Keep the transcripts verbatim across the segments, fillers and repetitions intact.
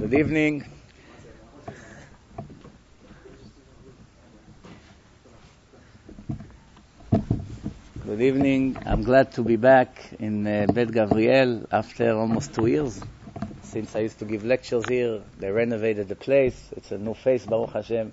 Good evening. Good evening. I'm glad to be back in uh, Bet Gavriel after almost two years. Since I used to give lectures here, they renovated the place. It's a new face, Baruch Hashem.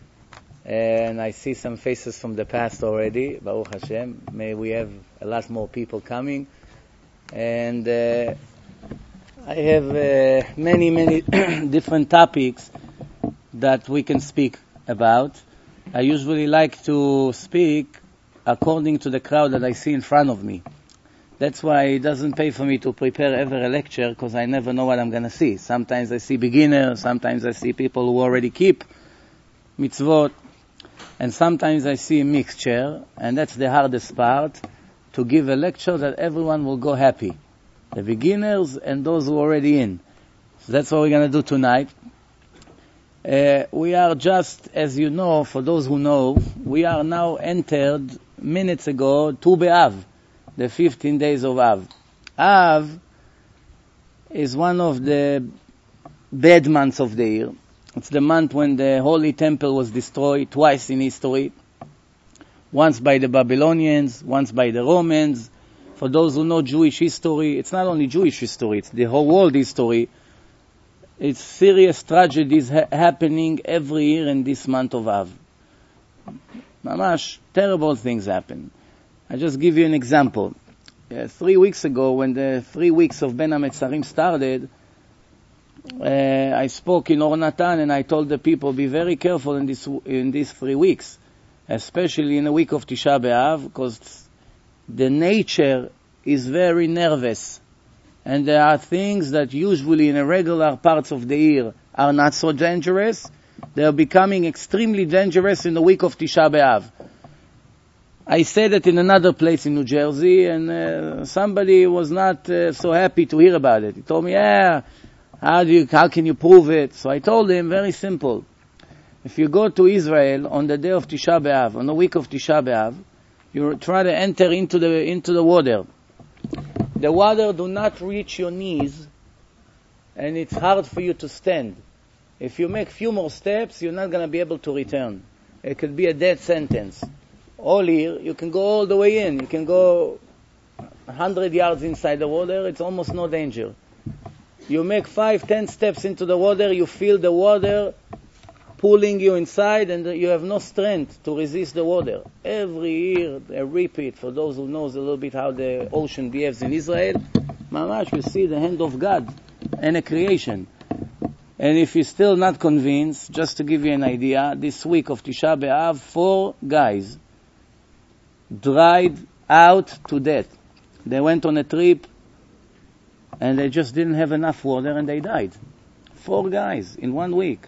And I see some faces from the past already, Baruch Hashem. May we have a lot more people coming. And uh, I have uh, many, many different topics that we can speak about. I usually like to speak according to the crowd that I see in front of me. That's why it doesn't pay for me to prepare ever a lecture, because I never know what I'm going to see. Sometimes I see beginners, sometimes I see people who already keep mitzvot, and sometimes I see a mixture, and that's the hardest part, to give a lecture that everyone will go happy. The beginners and those who are already in. So that's what we're going to do tonight. Uh, we are just, as you know, for those who know, we are now entered minutes ago Tu B'Av, the fifteen days of Av. Av is one of the bad months of the year. It's the month when the Holy Temple was destroyed twice in history. Once by the Babylonians, once by the Romans. For those who know Jewish history, it's not only Jewish history, it's the whole world history. It's serious tragedies ha- happening every year in this month of Av. Mamash, terrible things happen. I just give you an example. Uh, three weeks ago, when the three weeks of Ben HaMetzarim started, uh, I spoke in Or Natan and I told the people, be very careful in this in these three weeks, especially in the week of Tisha B'Av, because the nature is very nervous. And there are things that usually in the regular parts of the year are not so dangerous. They are becoming extremely dangerous in the week of Tisha B'Av. I said it in another place in New Jersey, and uh, somebody was not uh, so happy to hear about it. He told me, yeah, how do you, how can you prove it? So I told him, very simple. If you go to Israel on the day of Tisha B'Av, on the week of Tisha B'Av, you try to enter into the into the water. The water do not reach your knees, and it's hard for you to stand. If you make few more steps, you're not going to be able to return. It could be a death sentence. All here, you can go all the way in. You can go one hundred yards inside the water. It's almost no danger. You make five, ten steps into the water, you feel the water pulling you inside, and you have no strength to resist the water. Every year, a repeat, for those who knows a little bit how the ocean behaves in Israel, mamash, you see the hand of God and a creation. And if you're still not convinced, just to give you an idea, this week of Tisha B'Av, four guys dried out to death. They went on a trip, and they just didn't have enough water, and they died. Four guys in one week.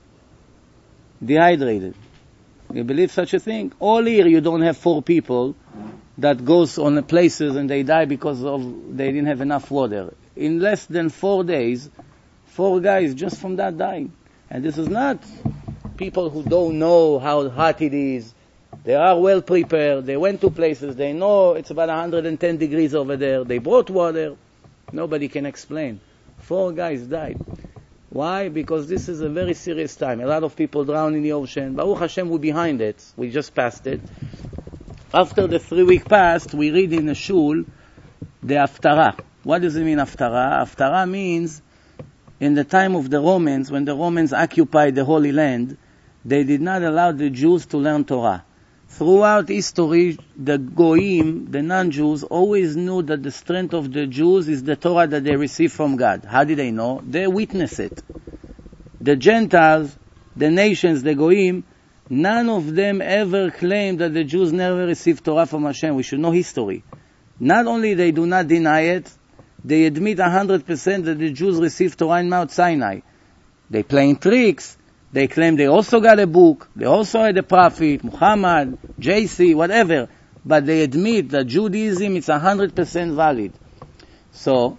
Dehydrated. You believe such a thing? All year you don't have four people that goes on the places and they die because of they didn't have enough water. In less than four days, four guys just from that dying. And this is not people who don't know how hot it is. They are well prepared. They went to places. They know it's about one hundred ten degrees over there. They brought water. Nobody can explain. Four guys died. Why? Because this is a very serious time. A lot of people drown in the ocean. Baruch Hashem, we're behind it. We just passed it. After the three week passed, we read in the shul the Haftarah. What does it mean, Haftarah? Haftarah means in the time of the Romans, when the Romans occupied the Holy Land, they did not allow the Jews to learn Torah. Throughout history, the Goyim, the non-Jews, always knew that the strength of the Jews is the Torah that they receive from God. How did they know? They witness it. The Gentiles, the nations, the Goyim, none of them ever claimed that the Jews never received Torah from Hashem. We should know history. Not only they do not deny it, they admit one hundred percent that the Jews received Torah in Mount Sinai. They playing tricks. They claim they also got a book, they also had a prophet, Muhammad, J C, whatever, but they admit that Judaism is one hundred percent valid. So,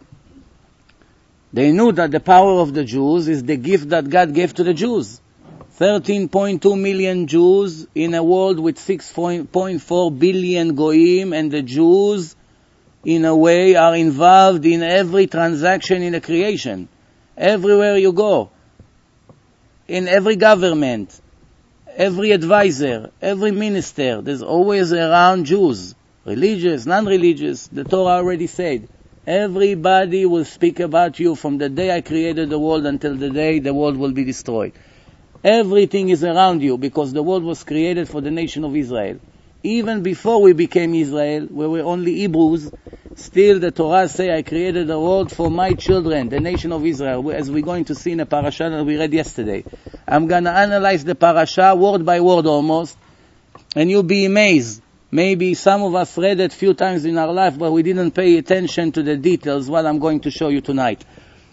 they knew that the power of the Jews is the gift that God gave to the Jews. thirteen point two million Jews in a world with six point four billion Goyim, and the Jews, in a way, are involved in every transaction in the creation. Everywhere you go. in every government, every advisor, every minister, there's always around Jews, religious, non-religious. The Torah already said, everybody will speak about you from the day I created the world until the day the world will be destroyed. Everything is around you because the world was created for the nation of Israel. Even before we became Israel, we were only Hebrews, still the Torah say, I created the world for my children, the nation of Israel, as we're going to see in a parasha that we read yesterday. I'm going to analyze the parasha word by word almost, and you'll be amazed. Maybe some of us read it a few times in our life, but we didn't pay attention to the details, what I'm going to show you tonight.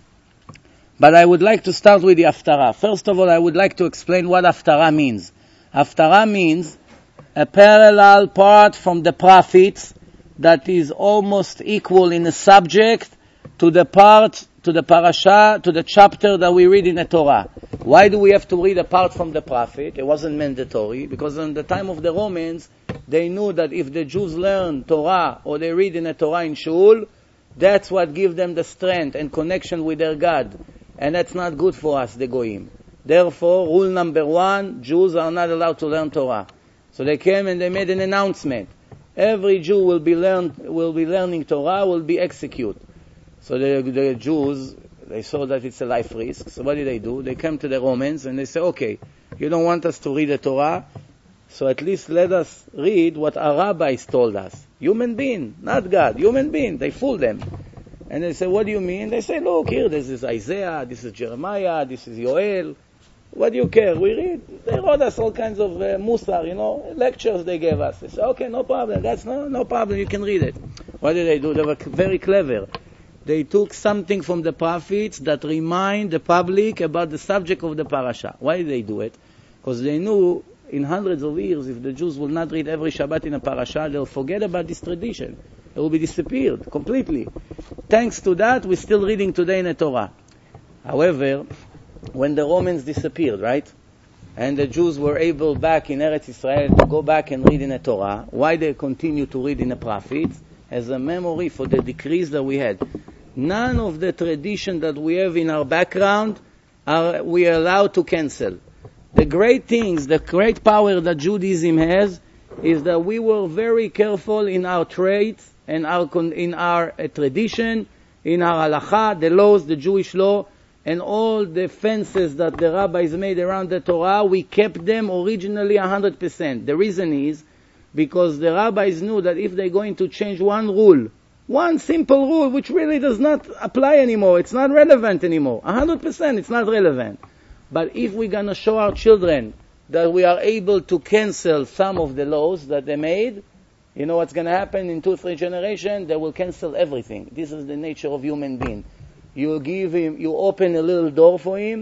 But I would like to start with the Haftarah. First of all, I would like to explain what Haftarah means. Haftarah means a parallel part from the prophets that is almost equal in the subject to the part, to the parasha, to the chapter that we read in the Torah. Why do we have to read a part from the prophet? It wasn't mandatory, because in the time of the Romans, they knew that if the Jews learn Torah or they read in the Torah in Shul, that's what gives them the strength and connection with their God. And that's not good for us, the Goyim. Therefore, rule number one, Jews are not allowed to learn Torah. So they came and they made an announcement. Every Jew will be learn, will be learning Torah, will be executed. So the, the Jews, they saw that it's a life risk. So what did they do? They came to the Romans and they say, okay, you don't want us to read the Torah, so at least let us read what our rabbis told us. Human being, not God, human being. They fooled them. And they say, what do you mean? They say, look, here, this is Isaiah, this is Jeremiah, this is Yoel. What do you care? We read. They wrote us all kinds of uh, musar, you know, lectures they gave us. They said, okay, no problem. That's no, no problem. You can read it. What did they do? They were very clever. They took something from the prophets that remind the public about the subject of the parasha. Why did they do it? Because they knew in hundreds of years, if the Jews will not read every Shabbat in a parasha, they'll forget about this tradition. It will be disappeared completely. Thanks to that, we're still reading today in the Torah. However, when the Romans disappeared, right? And the Jews were able back in Eretz Israel to go back and read in the Torah, why they continue to read in the prophets? As a memory for the decrees that we had. None of the tradition that we have in our background are we are allowed to cancel. The great things, the great power that Judaism has is that we were very careful in our traits and our in our uh, tradition, in our halacha, the laws, the Jewish law, and all the fences that the rabbis made around the Torah, we kept them originally one hundred percent. The reason is because the rabbis knew that if they're going to change one rule, one simple rule which really does not apply anymore, it's not relevant anymore, one hundred percent it's not relevant. But if we're going to show our children that we are able to cancel some of the laws that they made, you know what's going to happen in two, three generations? They will cancel everything. This is the nature of human being. You give him, you open a little door for him,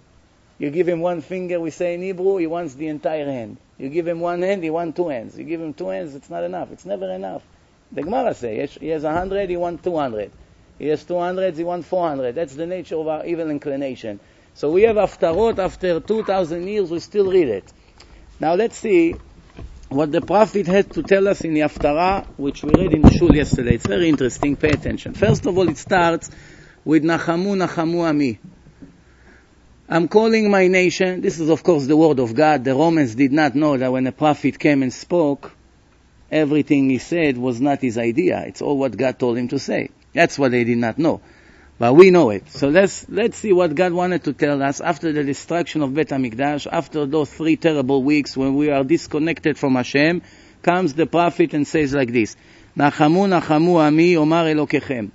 you give him one finger, we say in Hebrew, he wants the entire hand. You give him one hand, he wants two hands. You give him two hands, it's not enough. It's never enough. The Gemara says, he has a hundred, he wants two hundred. He has two hundred, he wants four hundred. That's the nature of our evil inclination. So we have Haftarot, after two thousand years, we still read it. Now let's see what the prophet had to tell us in the Haftarah, which we read in the shul yesterday. It's very interesting, pay attention. First of all, it starts with Nachamu, Nachamu Ami. I'm calling my nation. This is of course the word of God. The Romans did not know that when a prophet came and spoke, everything he said was not his idea. It's all what God told him to say. That's what they did not know. But we know it. So let's let's see what God wanted to tell us after the destruction of Beit HaMikdash, after those three terrible weeks when we are disconnected from Hashem, comes the prophet and says like this, Nachamu, Nachamu Ami, Omar Elokechem.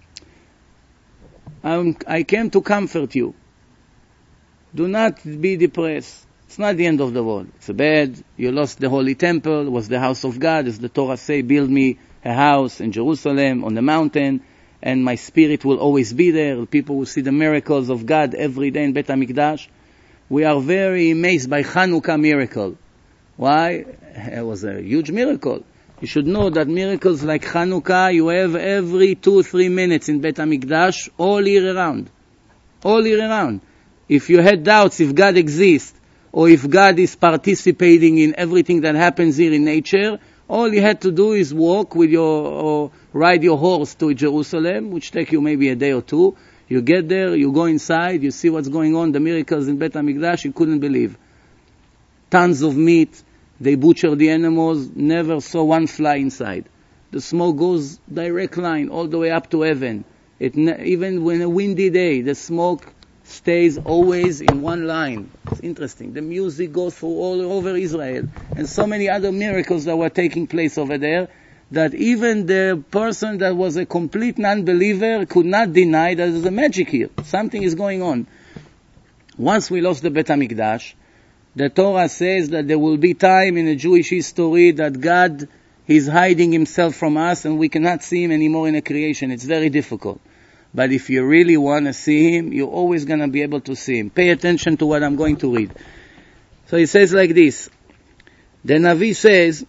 I came to comfort you. Do not be depressed. It's not the end of the world. It's bad. You lost the holy temple. It was the house of God. As the Torah say, build me a house in Jerusalem on the mountain, and my spirit will always be there. People will see the miracles of God every day in Beit HaMikdash. We are very amazed by Hanukkah miracle. Why? It was a huge miracle. You should know that miracles like Hanukkah, you have every two, three minutes in Beit HaMikdash, all year around. All year around. If you had doubts if God exists, or if God is participating in everything that happens here in nature, all you had to do is walk with your, or ride your horse to Jerusalem, which take you maybe a day or two. You get there, you go inside, you see what's going on, the miracles in Bet HaMikdash, you couldn't believe. Tons of meat, they butcher the animals, never saw one fly inside. The smoke goes direct line all the way up to heaven. It ne- even when a windy day, the smoke stays always in one line. It's interesting. The music goes through all over Israel, and so many other miracles that were taking place over there, that even the person that was a complete non-believer could not deny that there's a magic here. Something is going on. Once we lost the Bet HaMikdash, the Torah says that there will be time in the Jewish history that God is hiding himself from us and we cannot see him anymore in the creation. It's very difficult. But if you really want to see him, you're always going to be able to see him. Pay attention to what I'm going to read. So he says like this. The Navi says,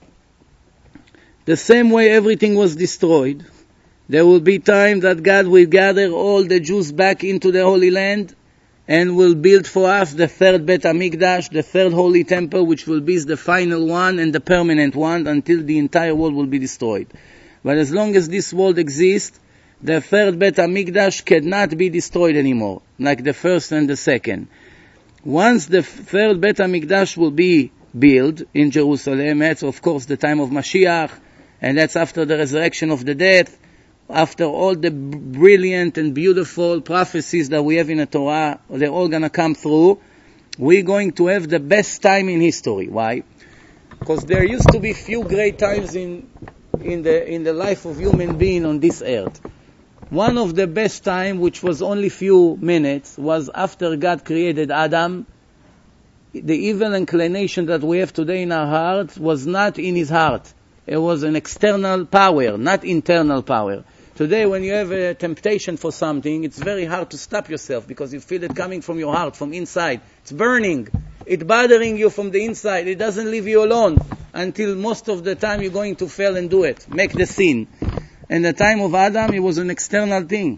the same way everything was destroyed, there will be time that God will gather all the Jews back into the Holy Land and will build for us the third Bet HaMikdash, the third Holy Temple, which will be the final one and the permanent one until the entire world will be destroyed. But as long as this world exists, the third Bet HaMikdash cannot be destroyed anymore, like the first and the second. Once the third Bet HaMikdash will be built in Jerusalem, that's of course the time of Mashiach, and that's after the resurrection of the dead, after all the brilliant and beautiful prophecies that we have in the Torah, they're all going to come through. We're going to have the best time in history. Why? Because there used to be few great times in in the in the life of human being on this earth. One of the best time, which was only few minutes, was after God created Adam. The evil inclination that we have today in our heart was not in his heart. It was an external power, not internal power. Today, when you have a temptation for something, it's very hard to stop yourself because you feel it coming from your heart, from inside. It's burning. It's bothering you from the inside. It doesn't leave you alone until most of the time you're going to fail and do it. Make the sin. In the time of Adam, it was an external thing.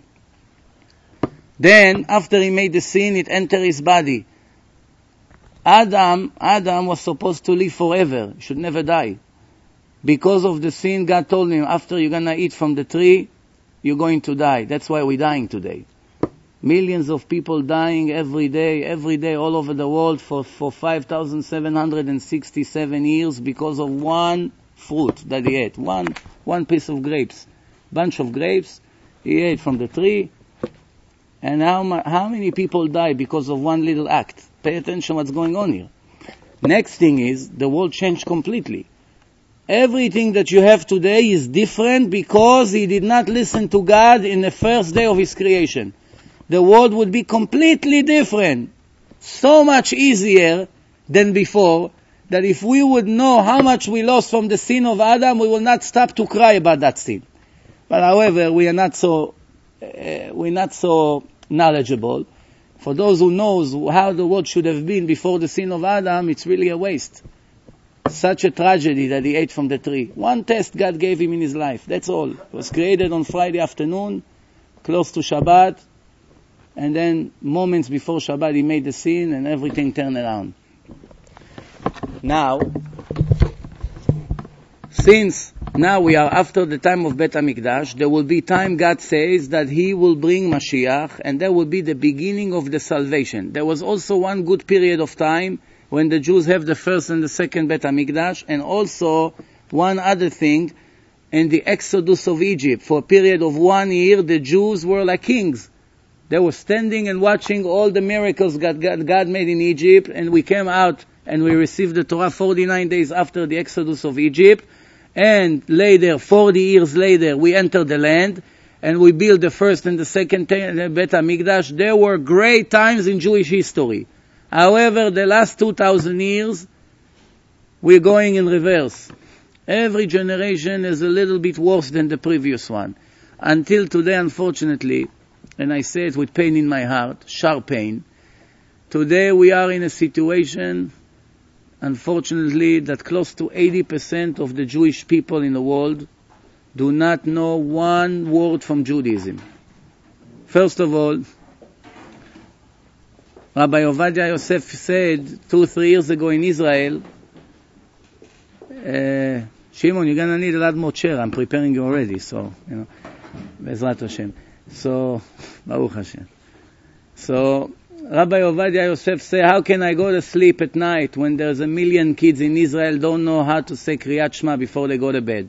Then, after he made the sin, it entered his body. Adam, Adam was supposed to live forever. He should never die. Because of the sin, God told him, after you're going to eat from the tree, you're going to die. That's why we're dying today. Millions of people dying every day, every day all over the world for, for five thousand seven hundred sixty-seven years because of one fruit that he ate. One, one piece of grapes. Bunch of grapes he ate from the tree. And how, how many people die because of one little act? Pay attention what's going on here. Next thing is, the world changed completely. Everything that you have today is different because he did not listen to God in the first day of his creation. The world would be completely different. So much easier than before, that if we would know how much we lost from the sin of Adam, we will not stop to cry about that sin. But however, we are not so, uh, we're not so knowledgeable. For those who knows how the world should have been before the sin of Adam, it's really a waste. Such a tragedy that he ate from the tree. One test God gave him in his life. That's all. It was created on Friday afternoon, close to Shabbat, and then moments before Shabbat he made the sin and everything turned around. Now, since now we are after the time of Bet HaMikdash, there will be time God says that he will bring Mashiach, and that will be the beginning of the salvation. There was also one good period of time when the Jews have the first and the second Bet HaMikdash, and also one other thing, in the Exodus of Egypt, for a period of one year, the Jews were like kings. They were standing and watching all the miracles God, God, God made in Egypt, and we came out and we received the Torah forty-nine days after the Exodus of Egypt, and later, forty years later, we entered the land, and we built the first and the second Bet HaMikdash. There were great times in Jewish history. However, the last two thousand years, we're going in reverse. Every generation is a little bit worse than the previous one. Until today, unfortunately, and I say it with pain in my heart, sharp pain, today we are in a situation, unfortunately, that close to eighty percent of the Jewish people in the world do not know one word from Judaism. First of all, Rabbi Ovadia Yosef said two, three years ago in Israel, uh, Shimon, you're going to need a lot more chair. I'm preparing you already, so, you know, Bezrat Hashem. So, Baruch Hashem. So, Rabbi Ovadia Yosef say, how can I go to sleep at night when there's a million kids in Israel don't know how to say Kriyat Shema before they go to bed?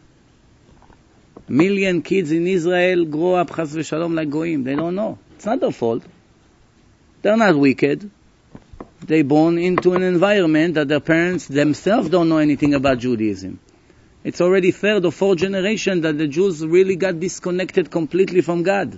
Million kids in Israel grow up chas v'shalom like goyim. They don't know. It's not their fault. They're not wicked. They born into an environment that their parents themselves don't know anything about Judaism. It's already third or fourth generation that the Jews really got disconnected completely from God.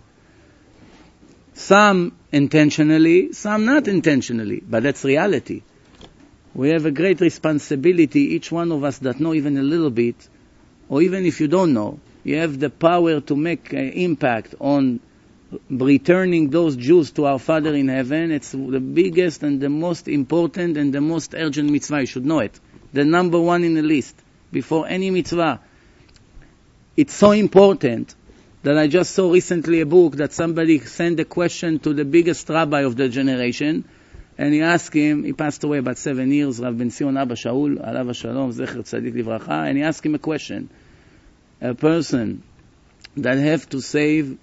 Some intentionally, some not intentionally, but that's reality. We have a great responsibility, each one of us that know even a little bit, or even if you don't know, you have the power to make an impact on returning those Jews to our Father in heaven. It's the biggest and the most important and the most urgent mitzvah. You should know it. The number one in the list, before any mitzvah. It's so important that I just saw recently a book that somebody sent a question to the biggest rabbi of the generation, and he asked him, he passed away about seven years, Rav Ben Zion Abba Shaul, Alav Shalom, Zecher Tzadik Livracha, and he asked him a question. A person that have to save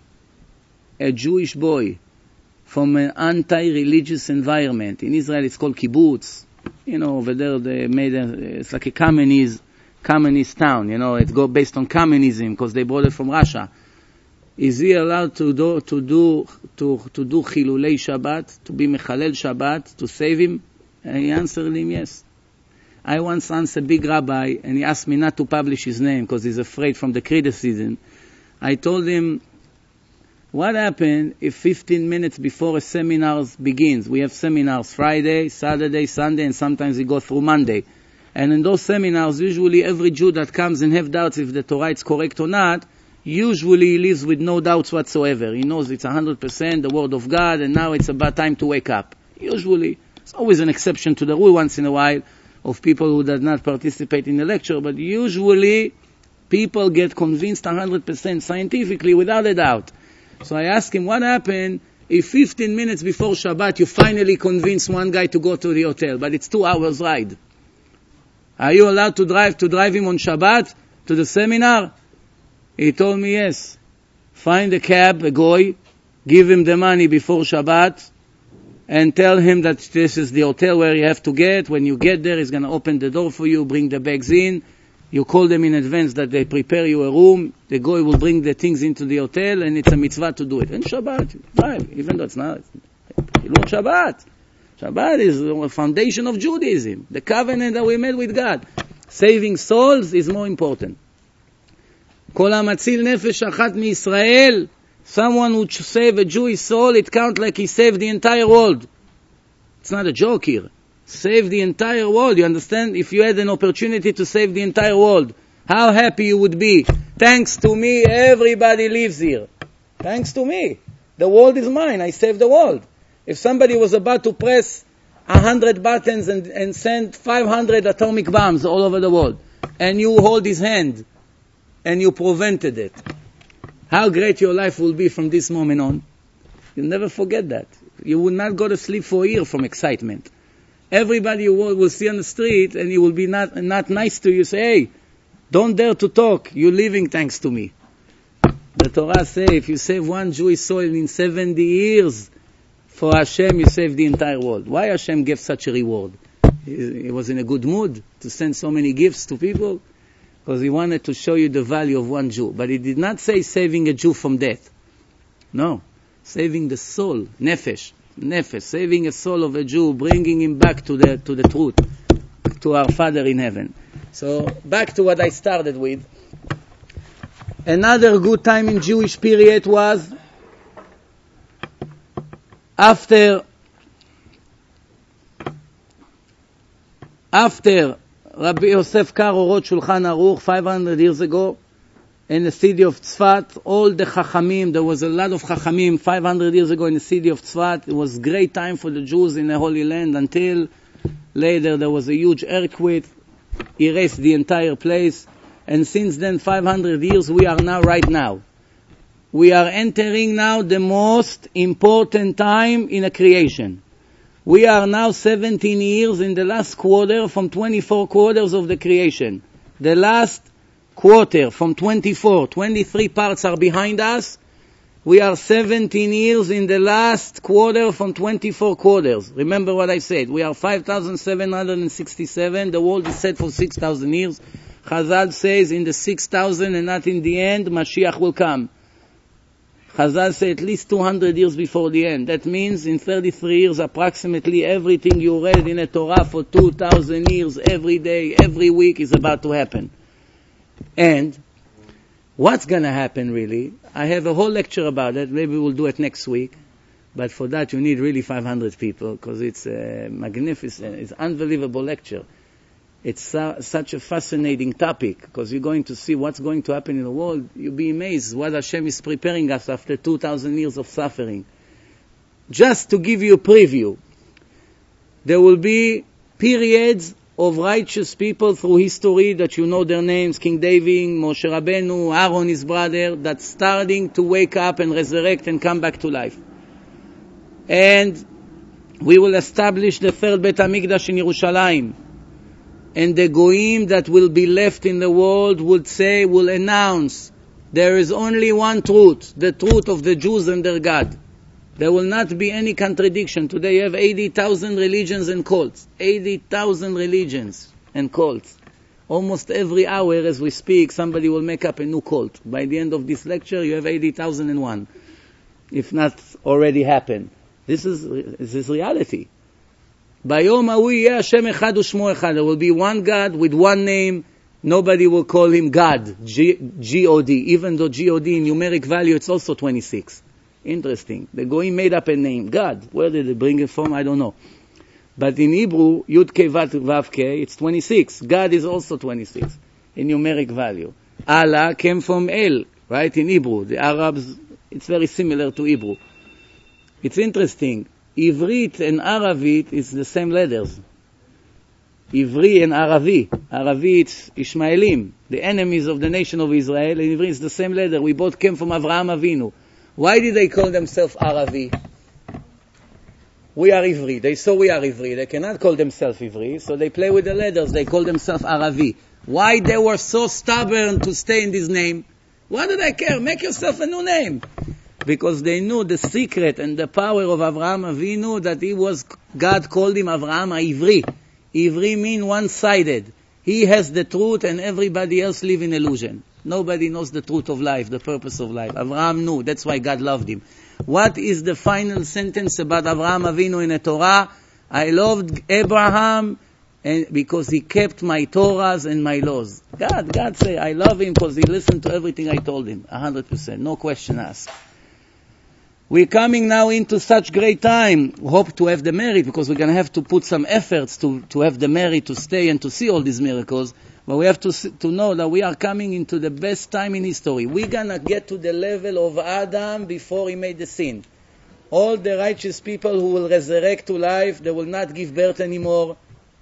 a Jewish boy from an anti-religious environment. In Israel it's called kibbutz. You know, over there they made a, it's like a communist, communist town. You know, it's go based on communism because they brought it from Russia. Is he allowed to do, to do, to, to do Chilulei Shabbat, to be Mechalel Shabbat, to save him? And he answered him, yes. I once asked a big rabbi, and he asked me not to publish his name because he's afraid from the criticism. I told him, what happened if fifteen minutes before a seminar begins? We have seminars Friday, Saturday, Sunday, and sometimes we go through Monday. And in those seminars, usually every Jew that comes and have doubts if the Torah is correct or not, usually he lives with no doubts whatsoever. He knows it's one hundred percent the Word of God, and now it's about time to wake up. Usually. It's always an exception to the rule once in a while of people who does not participate in the lecture, but usually people get convinced one hundred percent scientifically without a doubt. So I asked him, what happened if fifteen minutes before Shabbat you finally convince one guy to go to the hotel, but it's two hours ride? Are you allowed to drive to drive him on Shabbat to the seminar? He told me yes. Find a cab, a goy, give him the money before Shabbat, and tell him that this is the hotel where you have to get. When you get there, he's going to open the door for you, bring the bags in. You call them in advance that they prepare you a room. The guy will bring the things into the hotel, and it's a mitzvah to do it. And Shabbat, drive, even though it's not. You know Shabbat. Shabbat is the foundation of Judaism. The covenant that we made with God. Saving souls is more important. Kol hamatzil nefesh achat miYisrael. Someone who save a Jewish soul, it counts like he saved the entire world. It's not a joke here. Save the entire world. You understand? If you had an opportunity to save the entire world, how happy you would be. Thanks to me, everybody lives here. Thanks to me. The world is mine. I saved the world. If somebody was about to press a hundred buttons and, and send five hundred atomic bombs all over the world, and you hold his hand, and you prevented it, how great your life will be from this moment on. You'll never forget that. You will not go to sleep for a year from excitement. Everybody you will, will see on the street, and he will be not, not nice to you. Say, hey, don't dare to talk. You're living thanks to me. The Torah says, if you save one Jewish soul in seventy years, for Hashem you save the entire world. Why Hashem gave such a reward? He, he was in a good mood to send so many gifts to people, because he wanted to show you the value of one Jew. But he did not say saving a Jew from death. No. Saving the soul, nefesh. Nefesh, saving a soul of a Jew, bringing him back to the to the truth, to our Father in heaven. So, back to what I started with. Another good time in Jewish period was after after Rabbi Yosef Karo wrote Shulchan Aruch five hundred years ago in the city of Tzfat. All the Chachamim, there was a lot of Chachamim five hundred years ago in the city of Tzfat. It was a great time for the Jews in the Holy Land until later there was a huge earthquake, erased the entire place. And since then, five hundred years, we are now, right now. We are entering now the most important time in a creation. We are now seventeen years in the last quarter from twenty-four quarters of the creation. The last quarter from twenty-four, twenty-three parts are behind us. We are seventeen years in the last quarter from twenty-four quarters. Remember what I said. We are five thousand seven hundred sixty-seven. The world is set for six thousand years. Chazal says in the six thousand and not in the end, Mashiach will come. Chazal say at least two hundred years before the end. That means in thirty-three years, approximately everything you read in a Torah for two thousand years, every day, every week is about to happen. And what's going to happen really? I have a whole lecture about it. Maybe we'll do it next week. But for that you need really five hundred people because it's a magnificent, it's an unbelievable lecture. It's su- such a fascinating topic because you're going to see what's going to happen in the world. You'll be amazed what Hashem is preparing us after two thousand years of suffering. Just to give you a preview, there will be periods of righteous people through history that you know their names, King David, Moshe Rabbeinu, Aaron, his brother, that's starting to wake up and resurrect and come back to life. And we will establish the third Beit HaMikdash in Yerushalayim. And the Goyim that will be left in the world would say, will announce, there is only one truth, the truth of the Jews and their God. There will not be any contradiction. Today you have eighty thousand religions and cults. eighty thousand religions and cults. Almost every hour as we speak, somebody will make up a new cult. By the end of this lecture, you have eighty thousand and one. If not already happened. This is, this is reality. Bayom hahu yeh Hashem echad u'shmo echad. There will be one God with one name. Nobody will call him God. G O D. Even though G O D in numeric value, it's also twenty-six. Interesting. The Goyim made up a name, God. Where did they bring it from? I don't know. But in Hebrew, Yud Kei Vav Kei, it's twenty-six. God is also twenty-six in numeric value. Allah came from El, right? In Hebrew, the Arabs, it's very similar to Hebrew. It's interesting. Ivrit and Aravit is the same letters. Ivri and Aravi. Aravi, it's Ishmaelim, the enemies of the nation of Israel. And Ivri is the same letter. We both came from Avraham Avinu. Why did they call themselves Aravi? We are Ivri. They saw we are Ivri. They cannot call themselves Ivri, so they play with the letters. They call themselves Aravi. Why they were so stubborn to stay in this name? Why do they care? Make yourself a new name. Because they knew the secret and the power of Avraham Avinu, that he was, God called him Avraham Ivri. Ivri means one-sided. He has the truth and everybody else live in illusion. Nobody knows the truth of life, the purpose of life. Avraham knew. That's why God loved him. What is the final sentence about Avraham Avinu in the Torah? I loved Abraham and because he kept my Torahs and my laws. God, God say, I love him because he listened to everything I told him. A hundred percent. No question asked. We're coming now into such great time. We hope to have the merit because we're going to have to put some efforts to, to have the merit to stay and to see all these miracles. But we have to to know that we are coming into the best time in history. We're going to get to the level of Adam before he made the sin. All the righteous people who will resurrect to life, they will not give birth anymore.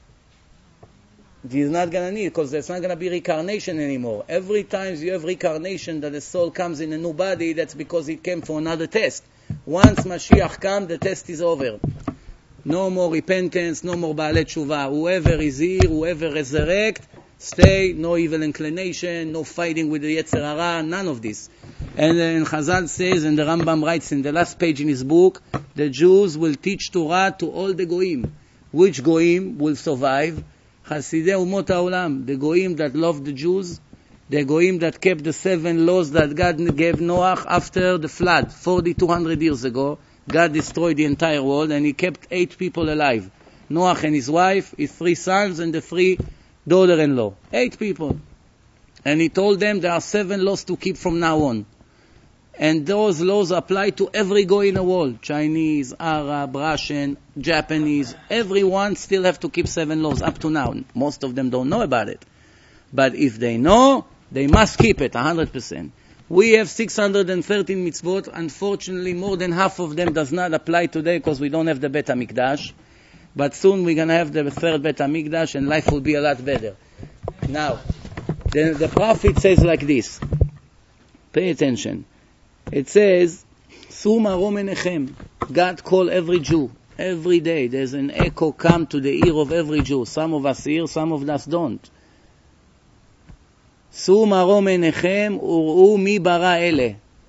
He's not going to need, because there's not going to be reincarnation anymore. Every time you have reincarnation that the soul comes in a new body, that's because it came for another test. Once Mashiach comes, the test is over. No more repentance, no more Baalei Tshuva. Whoever is here, whoever resurrect, stay, no evil inclination, no fighting with the Yetzer Hara, none of this. And then Chazal says, and the Rambam writes in the last page in his book, the Jews will teach Torah to all the Goyim. Which Goyim will survive? Chasidei Umot HaOlam, the Goyim that love the Jews, the Goyim that kept the seven laws that God gave Noah after the flood, forty-two hundred years ago. God destroyed the entire world and he kept eight people alive. Noah and his wife, his three sons and the three daughter-in-law. Eight people. And he told them there are seven laws to keep from now on. And those laws apply to every Goy in the world. Chinese, Arab, Russian, Japanese. Everyone still have to keep seven laws up to now. Most of them don't know about it. But if they know, they must keep it, one hundred percent. We have six hundred thirteen mitzvot. Unfortunately, more than half of them does not apply today because we don't have the Beit HaMikdash. But soon we're going to have the third Beit HaMikdash and life will be a lot better. Now, the, the prophet says like this. Pay attention. It says, Su marom enechem. God call every Jew. Every day there's an echo come to the ear of every Jew. Some of us hear, some of us don't. Su marom enechem ur'u mi bara ele.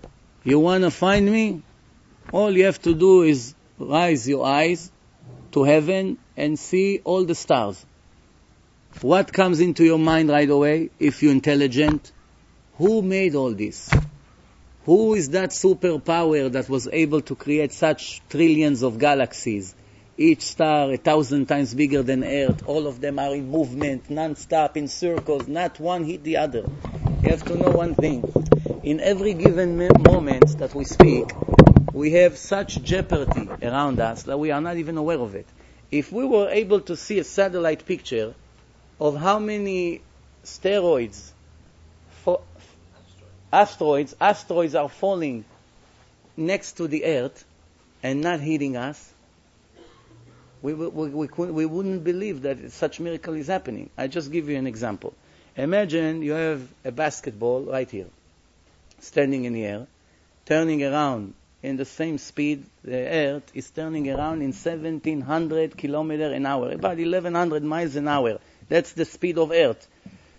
You want to find me? All you have to do is raise your eyes to heaven and see all the stars. What comes into your mind right away if you're intelligent? Who made all this? Who is that superpower that was able to create such trillions of galaxies? Each star a thousand times bigger than Earth. All of them are in movement, non-stop, in circles. Not one hit the other. You have to know one thing. In every given me- moment that we speak, we have such jeopardy around us that we are not even aware of it. If we were able to see a satellite picture of how many steroids, fo- asteroids, asteroids are falling next to the Earth and not hitting us, we, we, we, we, couldn't, we wouldn't believe that such miracle is happening. I just give you an example. Imagine you have a basketball right here, standing in the air, turning around in the same speed the Earth is turning around in seventeen hundred kilometers an hour, about eleven hundred miles an hour. That's the speed of Earth.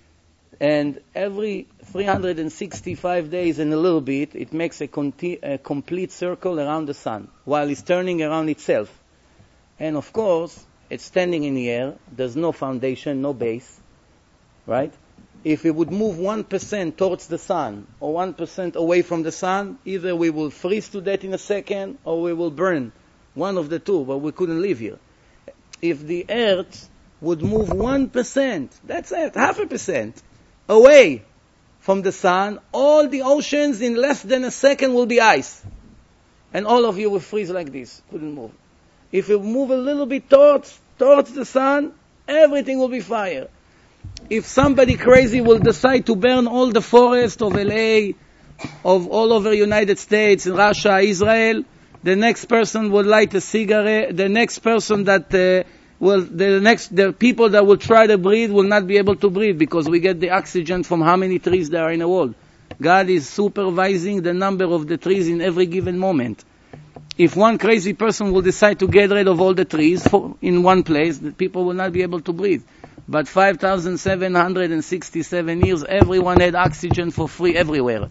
And every three hundred sixty-five days and a little bit, it makes a, conti- a complete circle around the sun, while it's turning around itself. And of course, it's standing in the air. There's no foundation, no base, right? If it would move one percent towards the sun or one percent away from the sun, either we will freeze to death in a second or we will burn. One of the two, but we couldn't live here. If the Earth would move one percent, that's it, half a percent, away from the sun, all the oceans in less than a second will be ice. And all of you will freeze like this, couldn't move. If you move a little bit towards, towards the sun, everything will be fire. If somebody crazy will decide to burn all the forest of L A, of all over United States, Russia, Israel, the next person will light a cigarette, the next person that uh, will, the next, the people that will try to breathe will not be able to breathe because we get the oxygen from how many trees there are in the world. God is supervising the number of the trees in every given moment. If one crazy person will decide to get rid of all the trees for, in one place, the people will not be able to breathe. But five thousand seven hundred sixty-seven years, everyone had oxygen for free everywhere.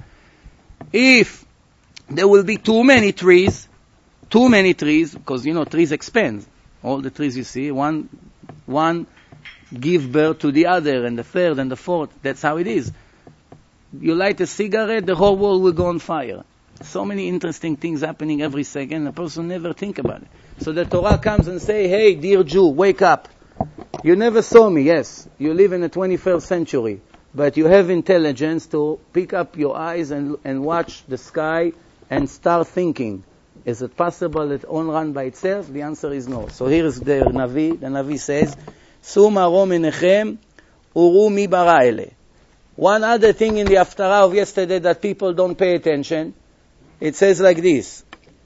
If there will be too many trees, too many trees, because, you know, trees expand. All the trees you see, one, one give birth to the other, and the third, and the fourth. That's how it is. You light a cigarette, the whole world will go on fire. So many interesting things happening every second, a person never think about it. So the Torah comes and say, hey, dear Jew, wake up. You never saw me, yes. You live in the twenty-first century. But you have intelligence to pick up your eyes and, and watch the sky and start thinking. Is it possible that it won't run by itself? The answer is no. So here is the Navi. The Navi says, Suma ro menechem uru mi bara ele. One other thing in the Haftarah of yesterday that people don't pay attention, it says like this,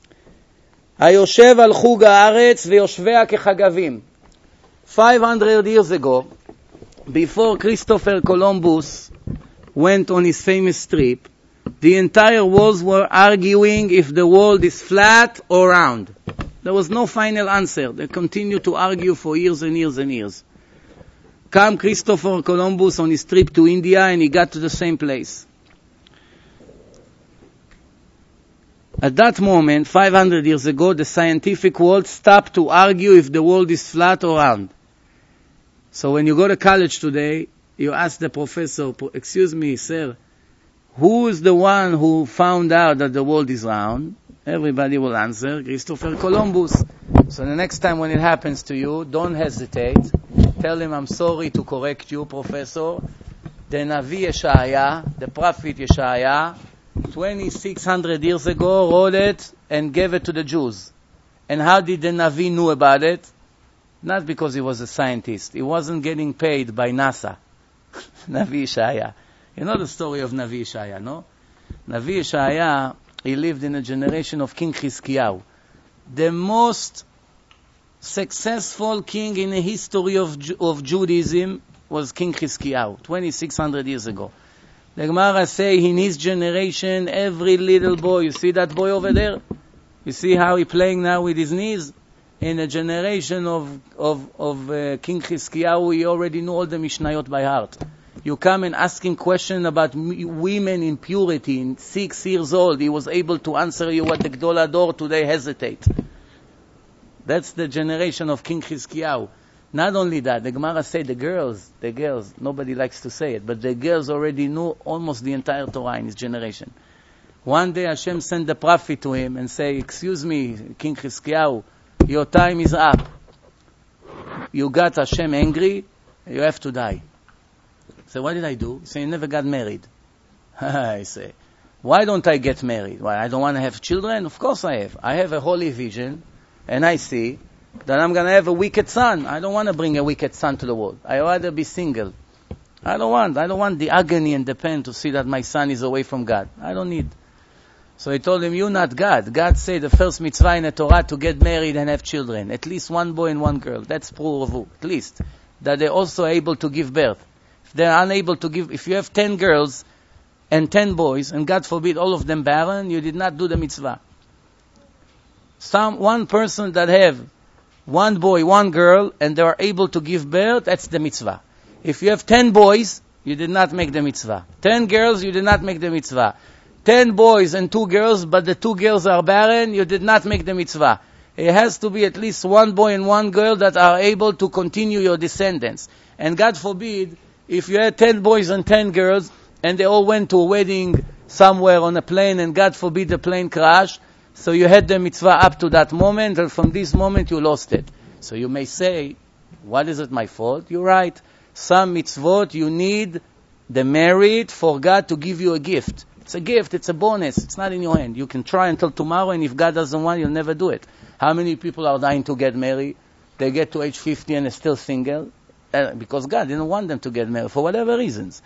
Hayoshev al chug haaretz veyoshvea kechagavim. five hundred years ago, before Christopher Columbus went on his famous trip, the entire world were arguing if the world is flat or round. There was no final answer. They continued to argue for years and years and years. Come Christopher Columbus on his trip to India and he got to the same place. At that moment, five hundred years ago, the scientific world stopped to argue if the world is flat or round. So when you go to college today, you ask the professor, excuse me, sir, who is the one who found out that the world is round? Everybody will answer, Christopher Columbus. So the next time when it happens to you, don't hesitate. Tell him, I'm sorry to correct you, professor. The Navi Yeshaya, the prophet Yeshaya, twenty-six hundred years ago wrote it and gave it to the Jews. And how did the Navi know about it? Not because he was a scientist. He wasn't getting paid by NASA. Navi Yeshaya. You know the story of Navi Yeshaya, no? Navi Yeshaya, he lived in a generation of King Chizkiyahu. The most successful king in the history of of Judaism was King Chizkiyahu, twenty-six hundred years ago. The Gemara say in his generation, every little boy, you see that boy over there? You see how he playing now with his knees? In a generation of of of uh, King Chizkiyahu, he already knew all the Mishnayot by heart. You come and asking questions about m- women in purity. In six years old, he was able to answer you what the Gdol Ador today hesitate. That's the generation of King Chizkiyahu. Not only that, the Gemara say the girls, the girls, nobody likes to say it, but the girls already knew almost the entire Torah in his generation. One day Hashem sent the prophet to him and say, excuse me, King Chizkiyahu, your time is up. You got Hashem angry, you have to die. So what did I do? He said, you never got married. I say, why don't I get married? Why, I don't want to have children? Of course I have. I have a holy vision, and I see that I'm going to have a wicked son. I don't want to bring a wicked son to the world. I rather be single. I don't want. I don't want the agony and the pain to see that my son is away from God. I don't need. So he told him, you're not God. God said the first mitzvah in the Torah to get married and have children. At least one boy and one girl. That's pruvu. At least. That they're also able to give birth. If they're unable to give, if you have ten girls and ten boys, and God forbid all of them barren, you did not do the mitzvah. Some, one person that have one boy, one girl, and they are able to give birth, that's the mitzvah. If you have ten boys, you did not make the mitzvah. Ten girls, you did not make the mitzvah. Ten boys and two girls, but the two girls are barren, you did not make the mitzvah. It has to be at least one boy and one girl that are able to continue your descendants. And God forbid, if you had ten boys and ten girls, and they all went to a wedding somewhere on a plane, and God forbid the plane crashed, so you had the mitzvah up to that moment, and from this moment you lost it. So you may say, what is it my fault? You're right. Some mitzvot you need the merit for God to give you a gift. It's a gift, it's a bonus, it's not in your hand. You can try until tomorrow, and if God doesn't want, you'll never do it. How many people are dying to get married? They get to age fifty and they're still single, uh, because God didn't want them to get married, for whatever reasons.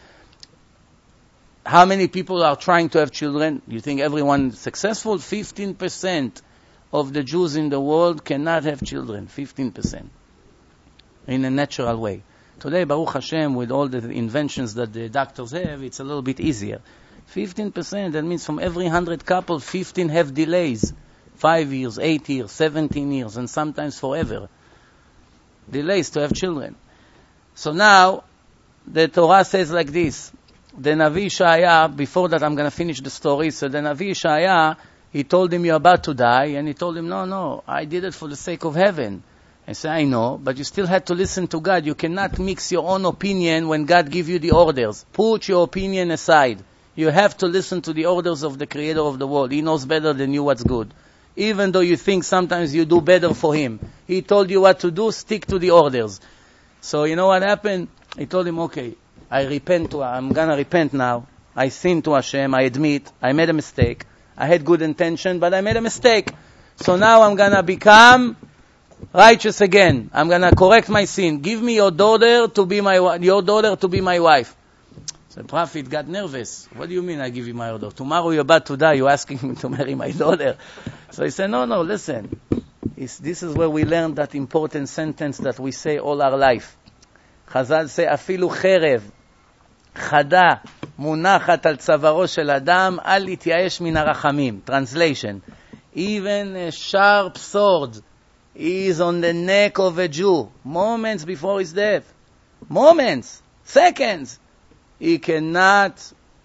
How many people are trying to have children? You think everyone is successful? fifteen percent of the Jews in the world cannot have children. fifteen percent. In a natural way. Today, Baruch Hashem, with all the inventions that the doctors have, it's a little bit easier. fifteen percent, that means from every one hundred couples, fifteen have delays. Five years, eight years, seventeen years, and sometimes forever. Delays to have children. So now, the Torah says like this. The Navi Ishaya, before that I'm going to finish the story, so the Navi Ishaya, he told him, you're about to die, and he told him, no, no, I did it for the sake of heaven. I said, I know, but you still had to listen to God. You cannot mix your own opinion when God gives you the orders. Put your opinion aside. You have to listen to the orders of the Creator of the world. He knows better than you what's good. Even though you think sometimes you do better for Him. He told you what to do, stick to the orders. So you know what happened? He told him, okay, I repent to, I'm gonna repent now. I sinned to Hashem, I admit, I made a mistake. I had good intention, but I made a mistake. So now I'm gonna become righteous again. I'm gonna correct my sin. Give me your daughter to be my your daughter to be my wife. So the prophet got nervous. What do you mean I give you my daughter? Tomorrow you're about to die, you're asking me to marry my daughter. So he said, no, no, listen. It's, this is where we learn that important sentence that we say all our life. Chazal say, afilu cherev, chada, munachat al tzavaro shel adam, al ityayesh min harachamim. Translation. Even a sharp sword is on the neck of a Jew, moments before his death. Moments, seconds. He cannot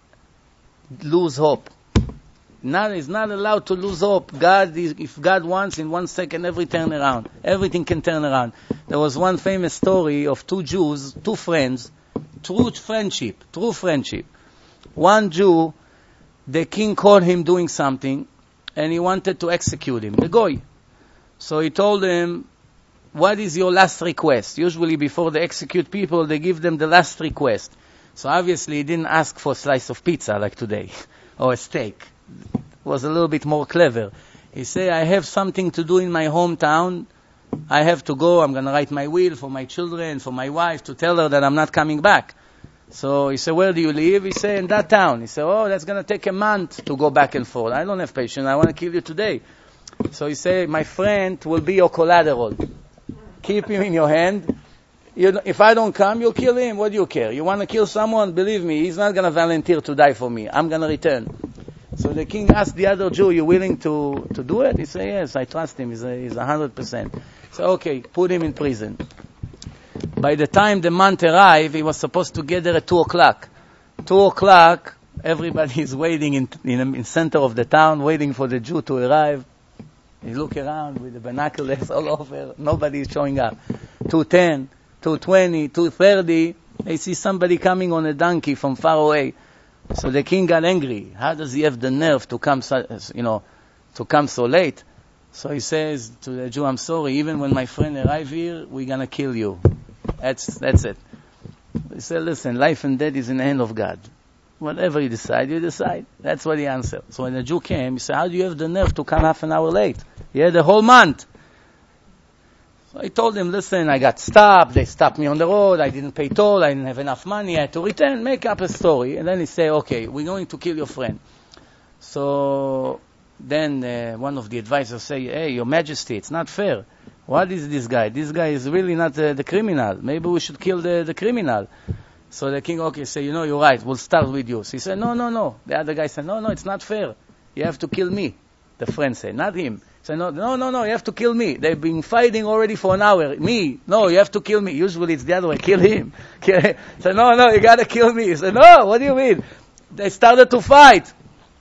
lose hope. Not, he's not allowed to lose hope. God, is, if God wants, in one second, every turn around. Everything can turn around. There was one famous story of two Jews, two friends, true friendship, true friendship. One Jew, the king caught him doing something, and he wanted to execute him, the goy. So he told him, what is your last request? Usually before they execute people, they give them the last request. So obviously he didn't ask for a slice of pizza like today, or a steak. It was a little bit more clever. He said, I have something to do in my hometown. I have to go. I'm going to write my will for my children, for my wife, to tell her that I'm not coming back. So he said, where do you live? He said, in that town. He said, oh, that's going to take a month to go back and forth. I don't have patience. I want to kill you today. So he said, my friend will be your collateral. Keep him in your hand. You, if I don't come, you'll kill him. What do you care? You want to kill someone? Believe me, he's not going to volunteer to die for me. I'm going to return. So the king asked the other Jew, you willing to, to do it? He said, yes, I trust him. He's a, he's a hundred percent. So okay, put him in prison. By the time the month arrived, he was supposed to get there at two o'clock. Two o'clock, everybody is waiting in in the center of the town, waiting for the Jew to arrive. He look around with the binoculars all over. Nobody is showing up. two ten, two twenty, two thirty, they see somebody coming on a donkey from far away. So the king got angry. How does he have the nerve to come, so, you know, to come so late? So he says to the Jew, I'm sorry, even when my friend arrive here, we're going to kill you. That's that's it. He said, listen, life and death is in the hand of God. Whatever you decide, you decide. That's what he answered. So when the Jew came, he said, how do you have the nerve to come half an hour late? He had the whole month. So I told him, listen, I got stopped. They stopped me on the road. I didn't pay toll. I didn't have enough money. I had to return, make up a story. And then he said, okay, we're going to kill your friend. So then uh, one of the advisors say, hey, Your Majesty, it's not fair. What is this guy? This guy is really not uh, the criminal. Maybe we should kill the, the criminal. So the king, okay, say, you know, you're right. We'll start with you. So he said, no, no, no. The other guy said, no, no, it's not fair. You have to kill me. The friend said, not him. He said, no, no, no, no, you have to kill me. They've been fighting already for an hour. Me. No, you have to kill me. Usually it's the other way. Kill him. Kill him. He said, no, no, you got to kill me. He said, no, what do you mean? They started to fight.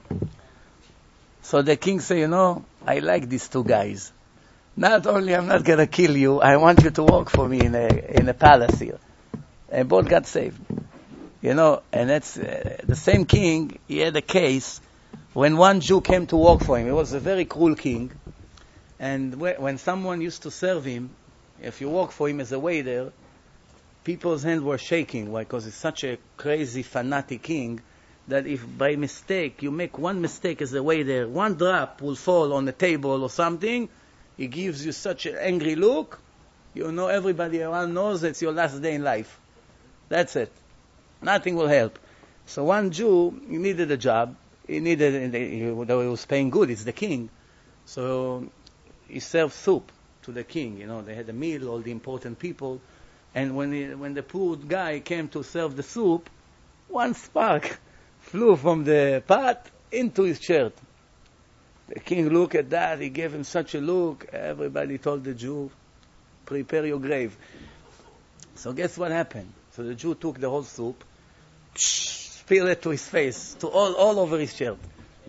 So the king said, you know, I like these two guys. Not only I'm not going to kill you, I want you to work for me in a in a palace here. And both got saved. You know, and that's uh, the same king, he had a case when one Jew came to work for him. He was a very cruel king. And wh- when someone used to serve him, if you work for him as a waiter, people's hands were shaking because he's such a crazy, fanatic king that if by mistake you make one mistake as a waiter, one drop will fall on the table or something, he gives you such an angry look, you know everybody around knows it's your last day in life. That's it. Nothing will help. So one Jew, he needed a job. He needed, he was paying good, it's the king. So he served soup to the king. You know, they had a meal, all the important people. And when he, when the poor guy came to serve the soup, one spark flew from the pot into his shirt. The king looked at that, he gave him such a look. Everybody told the Jew, prepare your grave. So guess what happened? So the Jew took the whole soup, spilled it to his face, to all, all over his shirt.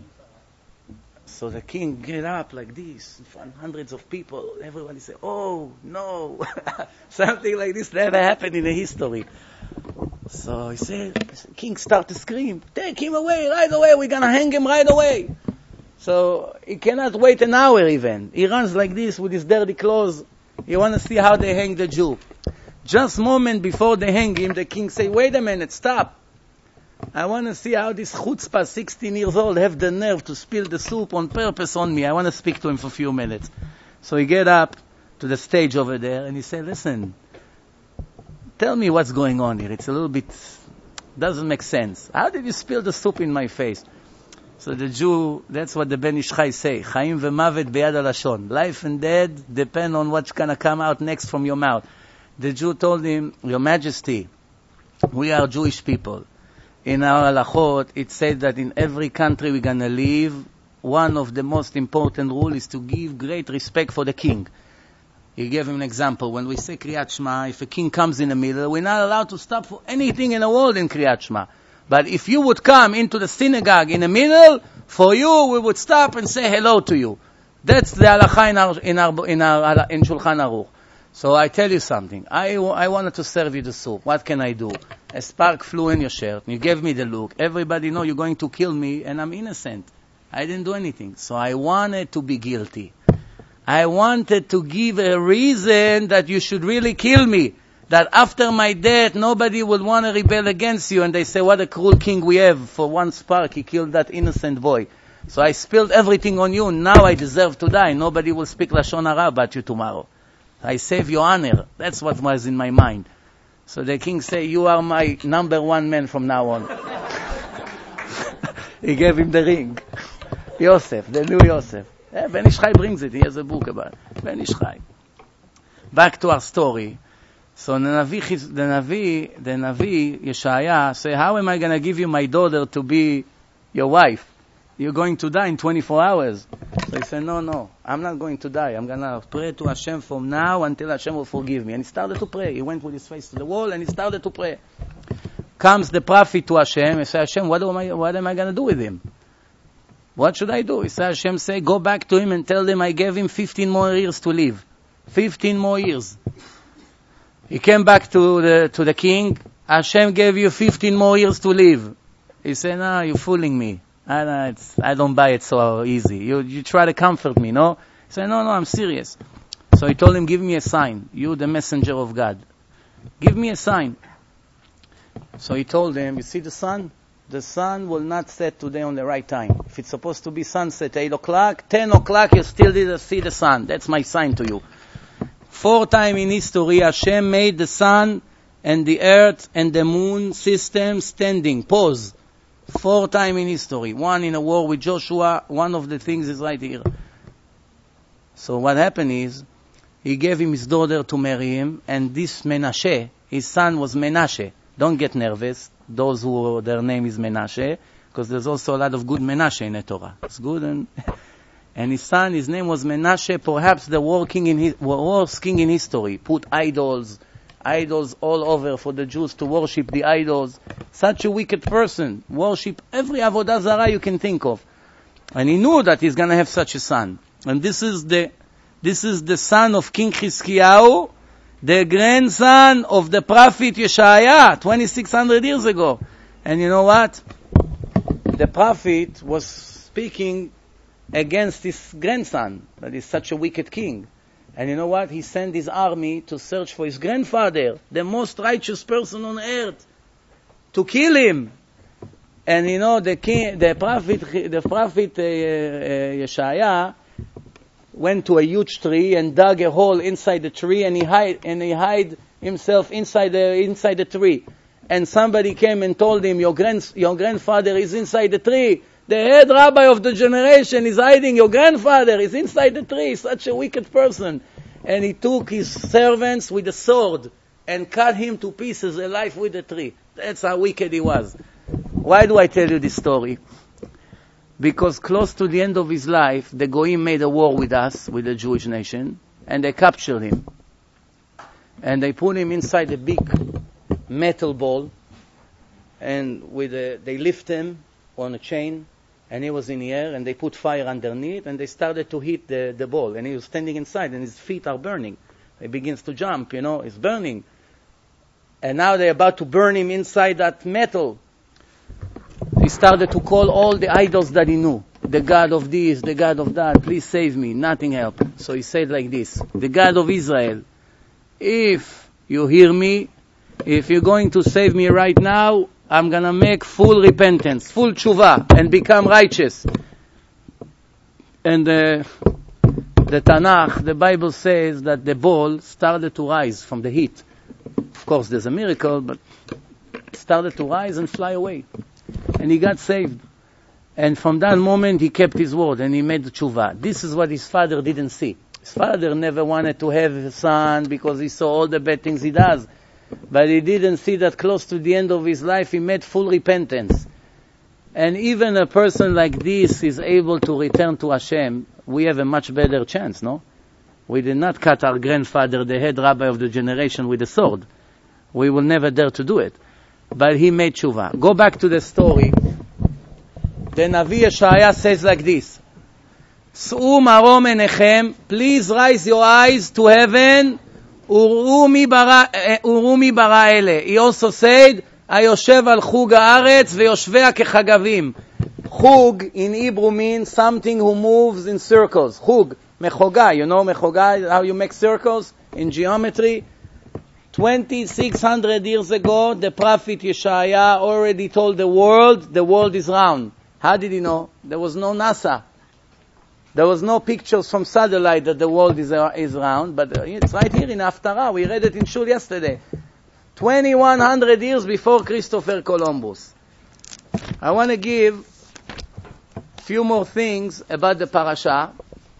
So the king get up like this, in front of hundreds of people. Everybody said, oh, no. Something like this never happened in the history. So he said, the king started to scream, take him away, right away, we're going to hang him right away. So he cannot wait an hour even. He runs like this with his dirty clothes. He want to see how they hang the Jew. Just a moment before they hang him, the king say, wait a minute, stop. I want to see how this chutzpah, sixteen years old, have the nerve to spill the soup on purpose on me. I want to speak to him for a few minutes. So he get up to the stage over there and he said, listen, tell me what's going on here. It's a little bit, doesn't make sense. How did you spill the soup in my face? So the Jew, that's what the Ben Ish Chai say. Chaim v'mavet beyad halashon. Life and death depend on what's going to come out next from your mouth. The Jew told him, Your Majesty, we are Jewish people. In our halachot, it said that in every country we're going to live, one of the most important rules is to give great respect for the king. He gave him an example. When we say Kriyat Shema, if a king comes in the middle, we're not allowed to stop for anything in the world in Kriyat Shema. But if you would come into the synagogue in the middle, for you, we would stop and say hello to you. That's the halakha in our, in our, in our, in Shulchan Aruch. So I tell you something. I, I wanted to serve you the soup. What can I do? A spark flew in your shirt. You gave me the look. Everybody know you're going to kill me and I'm innocent. I didn't do anything. So I wanted to be guilty. I wanted to give a reason that you should really kill me. That after my death, nobody would want to rebel against you. And they say, what a cruel king we have. For one spark, he killed that innocent boy. So I spilled everything on you. Now I deserve to die. Nobody will speak Lashon Hara about you tomorrow. I save your honor. That's what was in my mind. So the king said, you are my number one man from now on. He gave him the ring. Yosef, the new Yosef. Yeah, Ben Ish Chai brings it. He has a book about it. Ben Ish Chai. Back to our story. So the Navi, the Navi, the Navi Yeshaya say, how am I going to give you my daughter to be your wife? you're going to die in twenty-four hours. So he said, no, no, I'm not going to die. I'm going to pray to Hashem from now until Hashem will forgive me. And he started to pray. He went with his face to the wall and he started to pray. Comes the prophet to Hashem and says, Hashem, what am I, what am I going to do with him? What should I do? He said, Hashem say, go back to him and tell them I gave him fifteen more years to live. fifteen more years. He came back to the, to the king. Hashem gave you fifteen more years to live. He said, no, you're fooling me. I don't, it's, I don't buy it so easy. You, you try to comfort me, no? He said, no, no, I'm serious. So he told him, give me a sign. You're the messenger of God. Give me a sign. So he told him, you see the sun? The sun will not set today on the right time. If it's supposed to be sunset eight o'clock, ten o'clock you still didn't see the sun. That's my sign to you. Four times in history, Hashem made the sun and the earth and the moon system standing. Pause. Four times in history. One in a war with Joshua. One of the things is right here. So what happened is, he gave him his daughter to marry him, and this Menashe, his son was Menashe. Don't get nervous, those who their name is Menashe, because there's also a lot of good Menashe in the Torah. It's good, and and his son, his name was Menashe, perhaps the worst king in his, worst king in history. Put idols, idols all over for the Jews to worship the idols. Such a wicked person. Worship every avodah zarah you can think of. And he knew that he's going to have such a son. And this is the this is the son of King Chizkiyahu, the grandson of the prophet Yeshaya, twenty-six hundred years ago. And you know what? The prophet was speaking against his grandson, that is such a wicked king. And you know what? He sent his army to search for his grandfather, the most righteous person on earth, to kill him. And you know, the king, the prophet, the prophet uh, uh, Yeshaya went to a huge tree and dug a hole inside the tree, and he hide and he hide himself inside the inside the tree. And somebody came and told him, your grand your grandfather is inside the tree. The head rabbi of the generation is hiding. Your grandfather is inside the tree. Such a wicked person. And he took his servants with a sword and cut him to pieces alive with the tree. That's how wicked he was. Why do I tell you this story? Because close to the end of his life, the Goyim made a war with us, with the Jewish nation, and they captured him. And they put him inside a big metal ball, and with a, they lift him on a chain, and he was in the air, and they put fire underneath, and they started to hit the, the ball, and he was standing inside, and his feet are burning. He begins to jump, you know, it's burning. And now they're about to burn him inside that metal. He started to call all the idols that he knew. The God of this, the God of that, please save me. Nothing helped. So he said like this, the God of Israel, if you hear me, if you're going to save me right now, I'm going to make full repentance, full tshuva, and become righteous. And uh, the Tanakh, the Bible says that the ball started to rise from the heat. Of course, there's a miracle, but it started to rise and fly away. And he got saved. And from that moment, he kept his word and he made the tshuva. This is what his father didn't see. His father never wanted to have a son because he saw all the bad things he does. But he didn't see that close to the end of his life, he made full repentance. And even a person like this is able to return to Hashem. We have a much better chance, no? We did not cut our grandfather, the head rabbi of the generation, with a sword. We will never dare to do it. But he made tshuva. Go back to the story. The Navi Yeshaya says like this, S'u marom enechem, please raise your eyes to heaven, uru mi bara ele. He also said, Hayoshev al chug haaretz veyoshvea kechagavim. Chug in Hebrew means something who moves in circles. Chug, mechoga, you know mechoga, how you make circles in geometry? twenty-six hundred years ago, the prophet Yeshaya already told the world, the world is round. How did he know? There was no NASA. There was no pictures from satellite that the world is, uh, is round, but uh, it's right here in Haftarah. We read it in Shul yesterday. twenty-one hundred years before Christopher Columbus. I want to give a few more things about the parasha.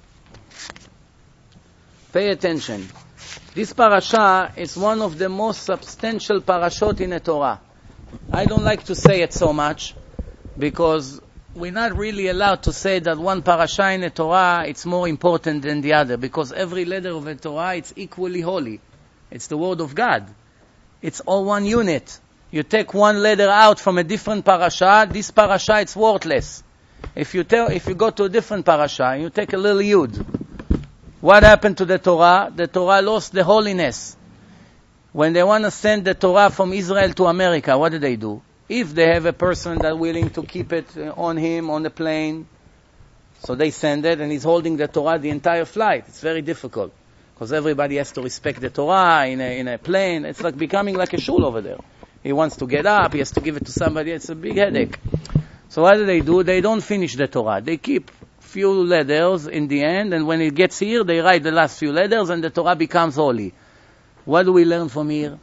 Pay attention. This parasha is one of the most substantial parashot in the Torah. I don't like to say it so much because we're not really allowed to say that one parasha in the Torah, it's more important than the other, because every letter of the Torah, it's equally holy. It's the word of God. It's all one unit. You take one letter out from a different parasha, this parasha, it's worthless. If you tell, if you go to a different parasha, and you take a little yud, what happened to the Torah? The Torah lost the holiness. When they want to send the Torah from Israel to America, what do they do? If they have a person that's willing to keep it on him, on the plane, so they send it, and he's holding the Torah the entire flight. It's very difficult, because everybody has to respect the Torah in a, in a plane. It's like becoming like a shul over there. He wants to get up, he has to give it to somebody. It's a big headache. So what do they do? They don't finish the Torah. They keep few letters in the end, and when it gets here, they write the last few letters, and the Torah becomes holy. What do we learn from here?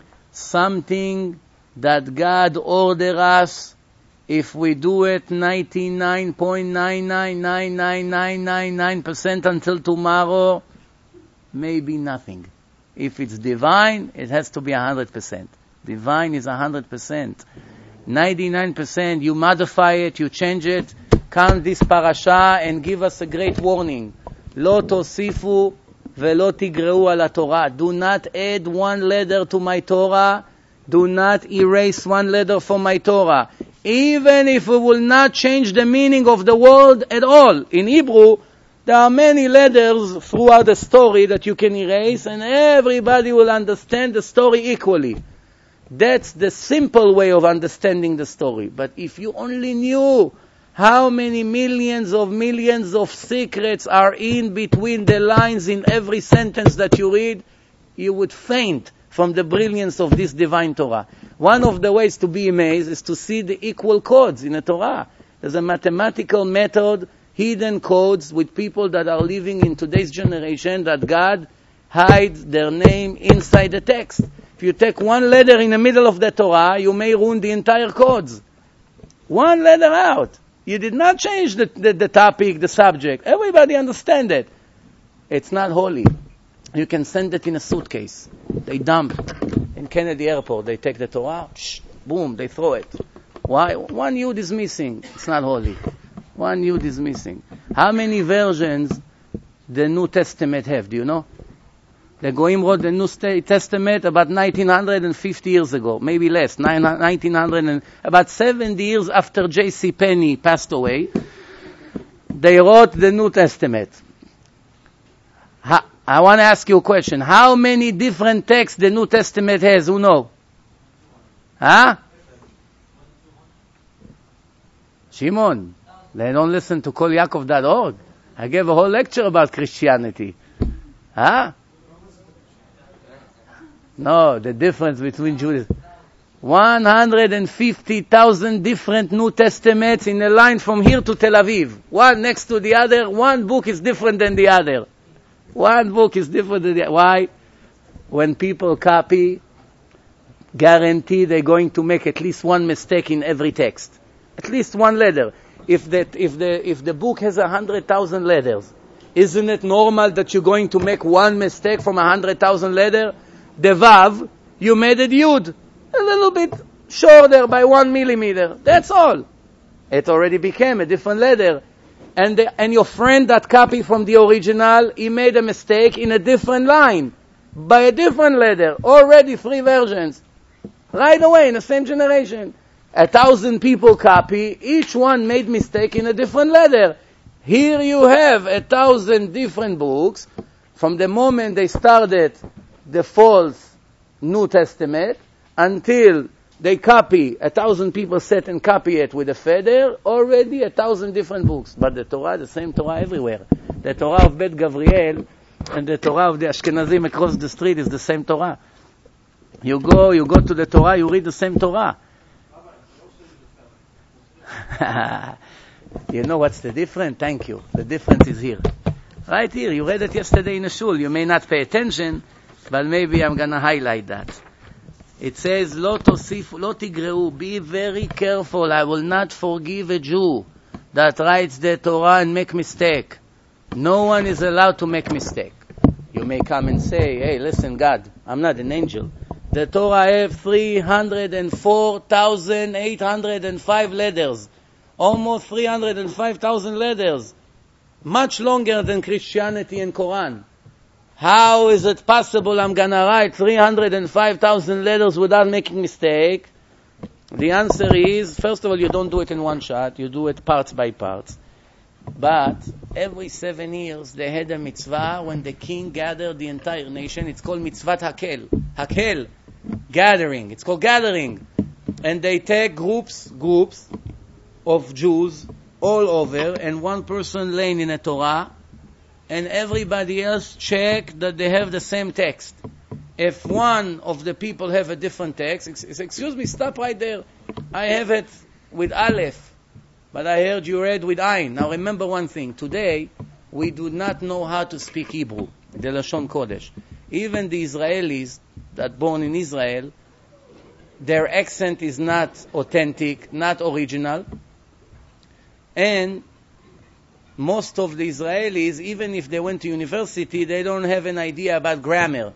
Something that God ordered us, if we do it ninety-nine point nine nine nine nine nine nine nine percent until tomorrow, maybe nothing. If it's divine, it has to be one hundred percent. Divine is one hundred percent. ninety-nine percent, you modify it, you change it, count this parasha and give us a great warning. Lo tosifu velo tigreu ala Torah. Do not add one letter to my Torah. Do not erase one letter from my Torah. Even if we will not change the meaning of the word at all. In Hebrew, there are many letters throughout the story that you can erase, and everybody will understand the story equally. That's the simple way of understanding the story. But if you only knew how many millions of millions of secrets are in between the lines in every sentence that you read, you would faint from the brilliance of this divine Torah. One of the ways to be amazed is to see the equal codes in the Torah. There's a mathematical method, hidden codes with people that are living in today's generation, that God hides their name inside the text. If you take one letter in the middle of the Torah, you may ruin the entire codes. One letter out. You did not change the, the, the topic, the subject. Everybody understand it. It's not holy. You can send it in a suitcase. They dump in Kennedy Airport. They take the Torah, shh, boom, they throw it. Why? One yud is missing. It's not holy. One yud is missing. How many versions the New Testament have? Do you know? The Goim wrote the New Testament about nineteen fifty years ago, maybe less, nineteen hundred, and about seventy years after J C Penney passed away, they wrote the New Testament. Ha, I want to ask you a question. How many different texts the New Testament has? Who know? Huh? Shimon, they don't listen to kol yaakov dot org. I gave a whole lecture about Christianity. Huh? No, the difference between Judaism. one hundred fifty thousand different New Testaments in a line from here to Tel Aviv. One next to the other. One book is different than the other. One book is different than the other. Why? When people copy, guarantee they're going to make at least one mistake in every text. At least one letter. If the, if the, if the book has a hundred thousand letters, isn't it normal that you're going to make one mistake from a hundred thousand letters? The Vav, you made it Yud. A little bit shorter by one millimeter. That's all. It already became a different letter. And the, and your friend that copied from the original, he made a mistake in a different line. By a different letter. Already three versions. Right away in the same generation. A thousand people copy. Each one made mistake in a different letter. Here you have a thousand different books. From the moment they started the false New Testament until they copy, a thousand people sit and copy it with a feather, already a thousand different books. But the Torah, the same Torah everywhere. The Torah of Bet Gabriel and the Torah of the Ashkenazim across the street is the same Torah. You go, you go to the Torah, you read the same Torah. You know what's the difference? Thank you. The difference is here. Right here. You read it yesterday in a shul. You may not pay attention, but maybe I'm going to highlight that. It says, Lo tosifu, lo tigreu, be very careful. I will not forgive a Jew that writes the Torah and make mistake. No one is allowed to make mistake. You may come and say, hey, listen, God, I'm not an angel. The Torah have three hundred four thousand eight hundred five letters. Almost three hundred five thousand letters. Much longer than Christianity and Quran. How is it possible I'm going to write three hundred five thousand letters without making mistake? The answer is, first of all, you don't do it in one shot. You do it parts by parts. But every seven years, they had a mitzvah when the king gathered the entire nation. It's called mitzvat hakel. Hakel. Gathering. It's called gathering. And they take groups, groups of Jews all over, and one person laying in a Torah, and everybody else check that they have the same text. If one of the people have a different text, ex- excuse me, stop right there. I have it with Aleph, but I heard you read with Ayin. Now remember one thing. Today, we do not know how to speak Hebrew, the Lashon Kodesh. Even the Israelis that born in Israel, their accent is not authentic, not original. And most of the Israelis, even if they went to university, they don't have an idea about grammar.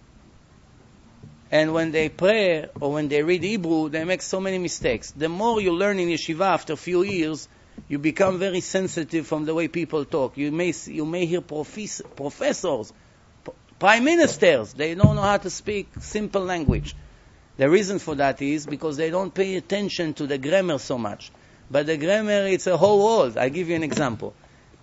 And when they pray or when they read Hebrew, they make so many mistakes. The more you learn in yeshiva after a few years, you become very sensitive from the way people talk. You may you may hear profes- professors, p- prime ministers, they don't know how to speak simple language. The reason for that is because they don't pay attention to the grammar so much. But the grammar, it's a whole world. I give you an example.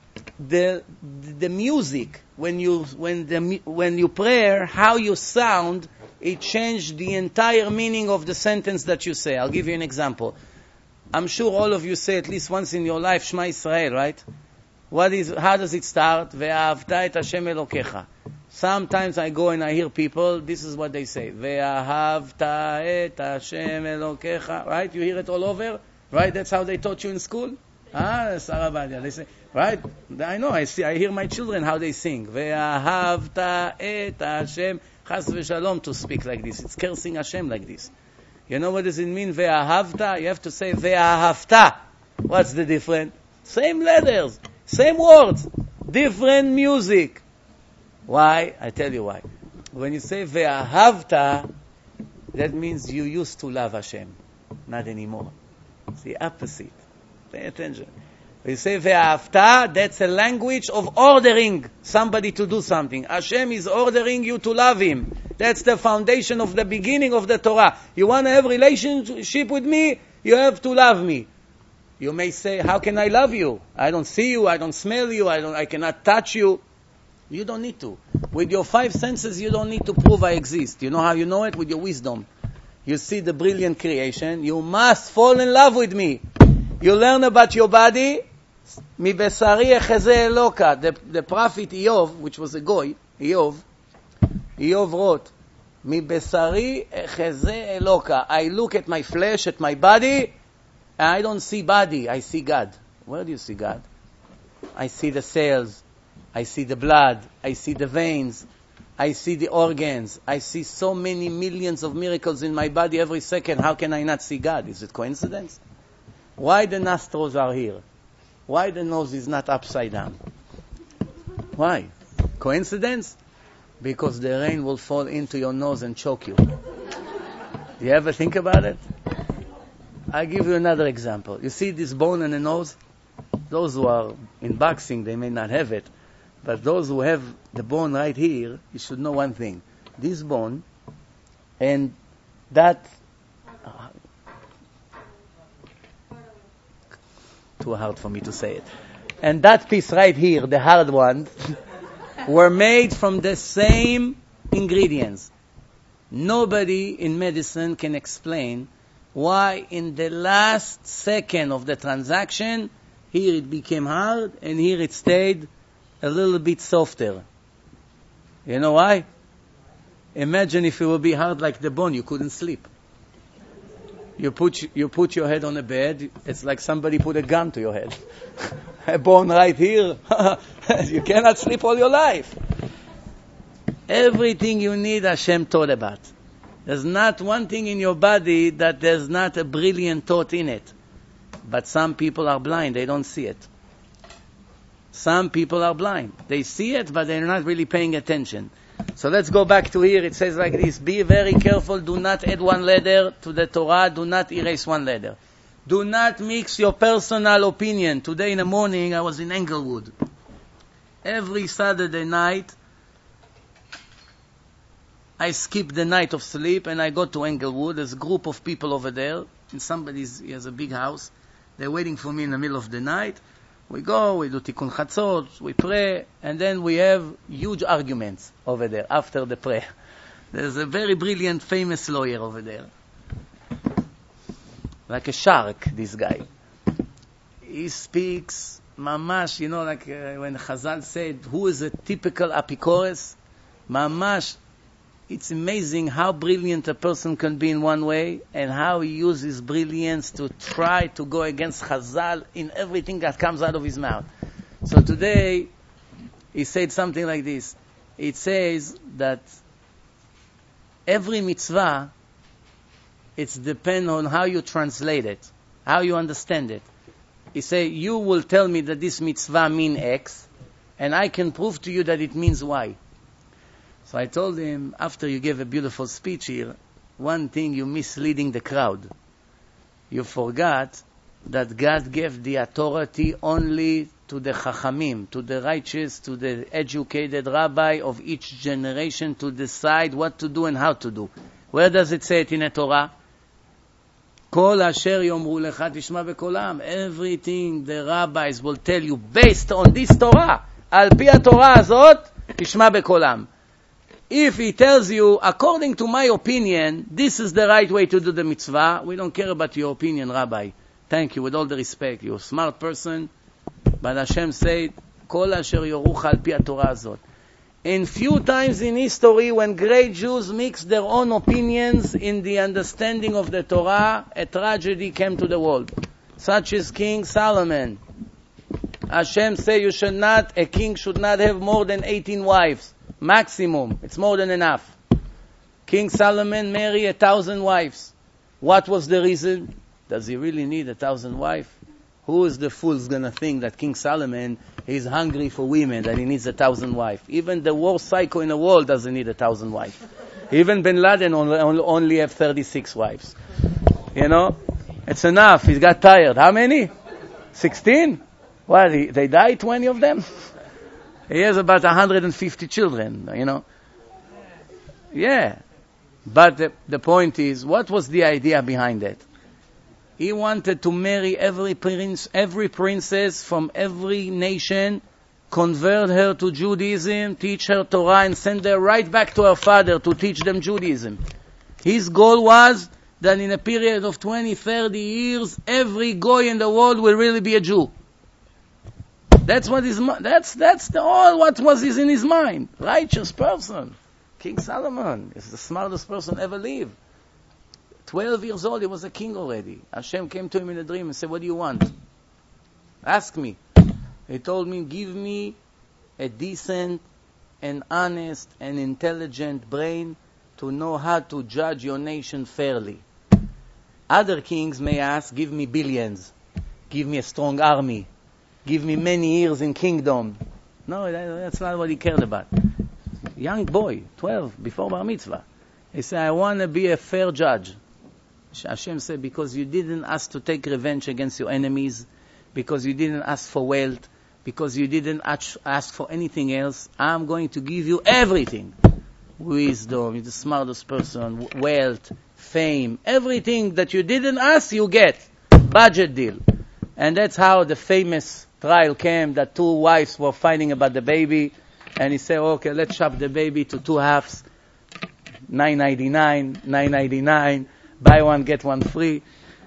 The the music when you when the when you pray, how you sound, it changed the entire meaning of the sentence that you say. I'll give you an example. I'm sure all of you say at least once in your life Shema Israel, right? What is? How does it start? Ve'ahavta et Hashem Elokecha. Sometimes I go and I hear people. This is what they say. Ve'ahavta et Hashem Elokecha. Right? You hear it all over. Right? That's how they taught you in school. Ah, Sarabadia. They say, right? I know. I see. I hear my children how they sing. Ve'ahavta et Hashem. Chas v'shalom to speak like this. It's cursing Hashem like this. You know what does it mean? Ve'ahavta. You have to say ve'ahavta. What's the difference? Same letters, same words, different music. Why? I tell you why. When you say ve'ahavta, that means you used to love Hashem, not anymore. It's the opposite. Pay attention. When you say ve'ahavta, that's a language of ordering somebody to do something. Hashem is ordering you to love Him. That's the foundation of the beginning of the Torah. You want to have relationship with me? You have to love me. You may say, how can I love you? I don't see you, I don't smell you, I don't, I cannot touch you. You don't need to. With your five senses, you don't need to prove I exist. You know how you know it? With your wisdom. You see the brilliant creation. You must fall in love with me. You learn about your body. Mi besari echeze eloka. The, the prophet Iyov, which was a goy, Iyov, Iyov wrote, Mi besari echeze eloka. I look at my flesh, at my body, and I don't see body, I see God. Where do you see God? I see the cells, I see the blood, I see the veins, I see the organs, I see so many millions of miracles in my body every second. How can I not see God? Is it coincidence? Why the nostrils are here? Why the nose is not upside down? Why? Coincidence? Because the rain will fall into your nose and choke you. Do you ever think about it? I'll give you another example. You see this bone in the nose? Those who are in boxing, they may not have it. But those who have the bone right here, you should know one thing. This bone and that... Uh, too hard for me to say it. And that piece right here, the hard one, were made from the same ingredients. Nobody in medicine can explain why in the last second of the transaction, here it became hard and here it stayed a little bit softer. You know why? Imagine if it would be hard like the bone, you couldn't sleep. You put you put your head on a bed, it's like somebody put a gun to your head. A bone right here. You cannot sleep all your life. Everything you need, Hashem taught about. There's not one thing in your body that there's not a brilliant thought in it. But some people are blind, they don't see it. Some people are blind. They see it, but they're not really paying attention. So let's go back to here. It says like this. Be very careful. Do not add one letter to the Torah. Do not erase one letter. Do not mix your personal opinion. Today in the morning, I was in Englewood. Every Saturday night, I skip the night of sleep and I go to Englewood. There's a group of people over there. And somebody's, he has a big house. They're waiting for me in the middle of the night. We go, we do tikkun chatzot, we pray, and then we have huge arguments over there after the prayer. There's a very brilliant, famous lawyer over there. Like a shark, this guy. He speaks, mamash, you know, like uh, when Chazal said, who is a typical apikores? Mamash, it's amazing how brilliant a person can be in one way and how he uses brilliance to try to go against Chazal in everything that comes out of his mouth. So today, he said something like this. It says that every mitzvah, it's depend on how you translate it, how you understand it. He say, you will tell me that this mitzvah mean X, and I can prove to you that it means Y. So I told him, after you gave a beautiful speech here, one thing you're misleading the crowd. You forgot that God gave the authority only to the chachamim, to the righteous, to the educated rabbi of each generation to decide what to do and how to do. Where does it say it in the Torah? Kol asher yomru lecha tishma bekolam. Everything the rabbis will tell you based on this Torah, al pi Torah azot, tishma bekolam. If he tells you, according to my opinion, this is the right way to do the mitzvah, we don't care about your opinion, Rabbi. Thank you, with all the respect. You're a smart person, but Hashem said, Kol asher yoruch al pi Torah azot. In few times in history, when great Jews mixed their own opinions in the understanding of the Torah, a tragedy came to the world, such as King Solomon. Hashem said, you should not, a king should not have more than eighteen wives. Maximum. It's more than enough. King Solomon married a thousand wives. What was the reason? Does he really need a thousand wives? Who is the fool's gonna think that King Solomon is hungry for women, that he needs a thousand wives? Even the worst psycho in the world doesn't need a thousand wives. Even Bin Laden only, only have thirty-six wives. You know? It's enough. He got tired. How many? sixteen? What? He, they died, twenty of them? He has about one hundred fifty children, you know. Yeah. But the, the point is, what was the idea behind it? He wanted to marry every prince, every princess from every nation, convert her to Judaism, teach her Torah, and send her right back to her father to teach them Judaism. His goal was that in a period of twenty, thirty years, every goy in the world will really be a Jew. That's what his that's that's the, all what was is in his mind. Righteous person. King Solomon is the smartest person ever lived. Twelve years old, he was a king already. Hashem came to him in a dream and said, what do you want? Ask me. He told me, give me a decent and honest and intelligent brain to know how to judge your nation fairly. Other kings may ask, give me billions. Give me a strong army. Give me many years in kingdom. No, that, that's not what he cared about. Young boy, twelve, before Bar Mitzvah. He said, I want to be a fair judge. Hashem said, because you didn't ask to take revenge against your enemies, because you didn't ask for wealth, because you didn't ask for anything else, I'm going to give you everything. Wisdom, you're the smartest person, wealth, fame, everything that you didn't ask, you get. Budget deal. And that's how the famous trial came, that two wives were fighting about the baby, and he said, okay, let's chop the baby to two halves, nine ninety-nine, nine ninety-nine, buy one, get one free.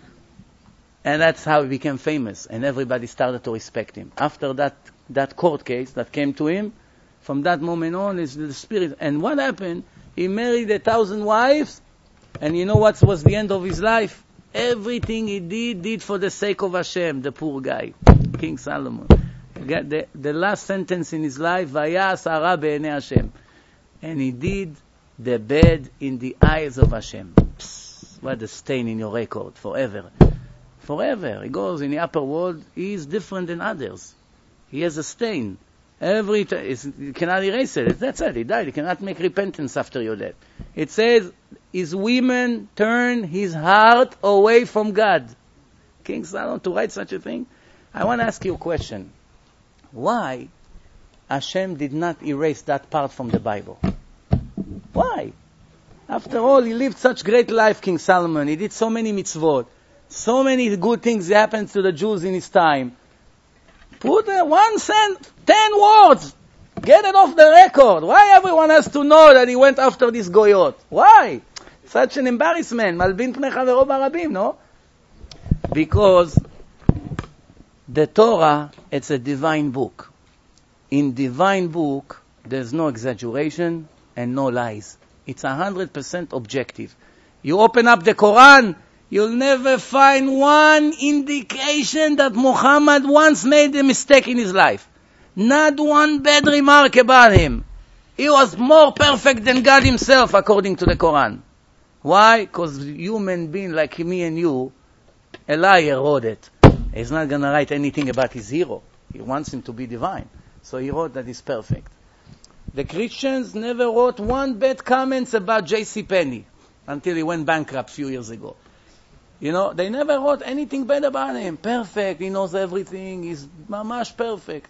And that's how he became famous, and everybody started to respect him. After that, that court case that came to him, from that moment on, is the spirit. And what happened? He married a thousand wives, and you know what was the end of his life? Everything he did, did for the sake of Hashem, the poor guy, King Solomon. The, the last sentence in his life, Vayas hara be'enei Hashem. And he did the bad in the eyes of Hashem. Psst, what a stain in your record, forever. Forever. He goes in the upper world, he is different than others. He has a stain. Every t- you cannot erase it. That's it. He died. You cannot make repentance after your death. It says, his women turn his heart away from God. King Solomon, to write such a thing? I want to ask you a question. Why Hashem did not erase that part from the Bible? Why? After all, he lived such great life, King Solomon. He did so many mitzvot. So many good things happened to the Jews in his time. Put uh, one sentence, ten words. Get it off the record. Why everyone has to know that he went after this goyot? Why? Such an embarrassment. Malbin pnei chavero barabim, no? Because the Torah, it's a divine book. In divine book, there's no exaggeration and no lies. It's one hundred percent objective. You open up the Quran, you'll never find one indication that Muhammad once made a mistake in his life. Not one bad remark about him. He was more perfect than God himself, according to the Quran. Why? Because human being like me and you, a liar wrote it. He's not going to write anything about his hero. He wants him to be divine. So he wrote that he's perfect. The Christians never wrote one bad comments about J C Penney until he went bankrupt a few years ago. You know, they never wrote anything bad about him. Perfect, he knows everything, he's mamash perfect.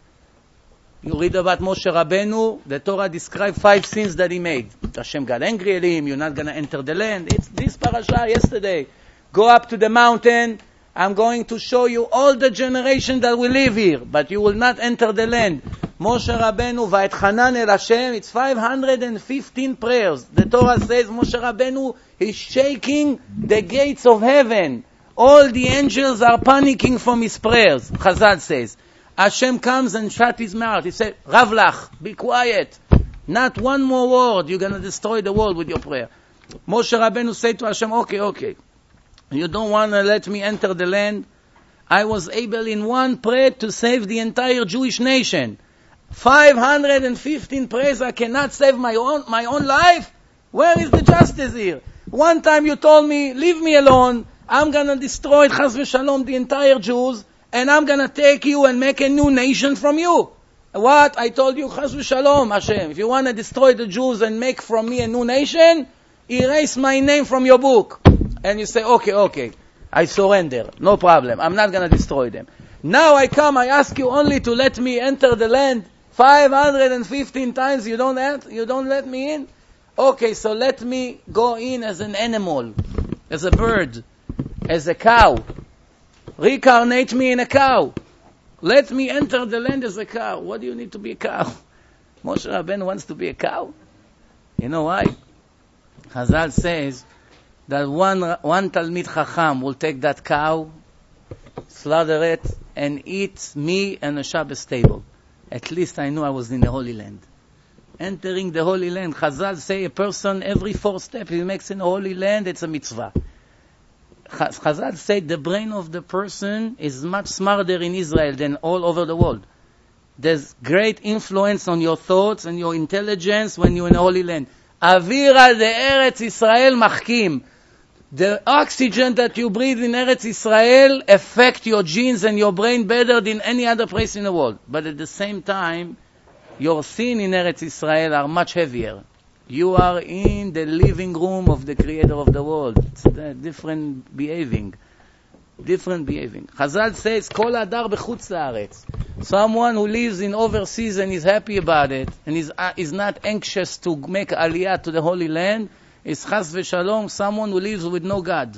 You read about Moshe Rabbeinu, the Torah describes five sins that he made. Hashem got angry at him, you're not going to enter the land. It's this parasha yesterday. Go up to the mountain, I'm going to show you all the generation that will live here, but you will not enter the land. Moshe Rabbeinu, Va'etchanan el Hashem, it's five hundred fifteen prayers. The Torah says Moshe Rabbeinu is shaking the gates of heaven. All the angels are panicking from his prayers. Chazal says. Hashem comes and shut his mouth. He said, Ravlach, be quiet. Not one more word. You're going to destroy the world with your prayer. Moshe Rabbeinu said to Hashem, okay, okay. You don't want to let me enter the land? I was able in one prayer to save the entire Jewish nation. five hundred fifteen prayers, I cannot save my own, my own life? Where is the justice here? One time you told me, leave me alone. I'm going to destroy, chas v'shalom, the entire Jews. And I'm going to take you and make a new nation from you. What? I told you, chas v'shalom, Hashem. If you want to destroy the Jews and make from me a new nation, erase my name from your book. And you say, okay, okay, I surrender. No problem. I'm not going to destroy them. Now I come, I ask you only to let me enter the land five hundred fifteen times. You don't let, you don't let me in? Okay, so let me go in as an animal, as a bird, as a cow. Reincarnate me in a cow. Let me enter the land as a cow. What do you need to be a cow? Moshe Rabbeinu wants to be a cow. You know why? Chazal says that one one Talmid Chacham will take that cow, slaughter it, and eat me and a Shabbos table. At least I knew I was in the Holy Land. Entering the Holy Land, Chazal say a person, every fourth step he makes in the Holy Land, it's a mitzvah. Chazal say the brain of the person is much smarter in Israel than all over the world. There's great influence on your thoughts and your intelligence when you're in the Holy Land. Avira de Eretz Israel machkim. The oxygen that you breathe in Eretz Israel affect your genes and your brain better than any other place in the world. But at the same time, your sin in Eretz Israel are much heavier. You are in the living room of the creator of the world. It's a different behaving. Different behaving. Chazal says, Kol adar b'chutz la'aretz. Someone who lives in overseas and is happy about it, and is, uh, is not anxious to make aliyah to the Holy Land, is chas v'shalom, someone who lives with no God.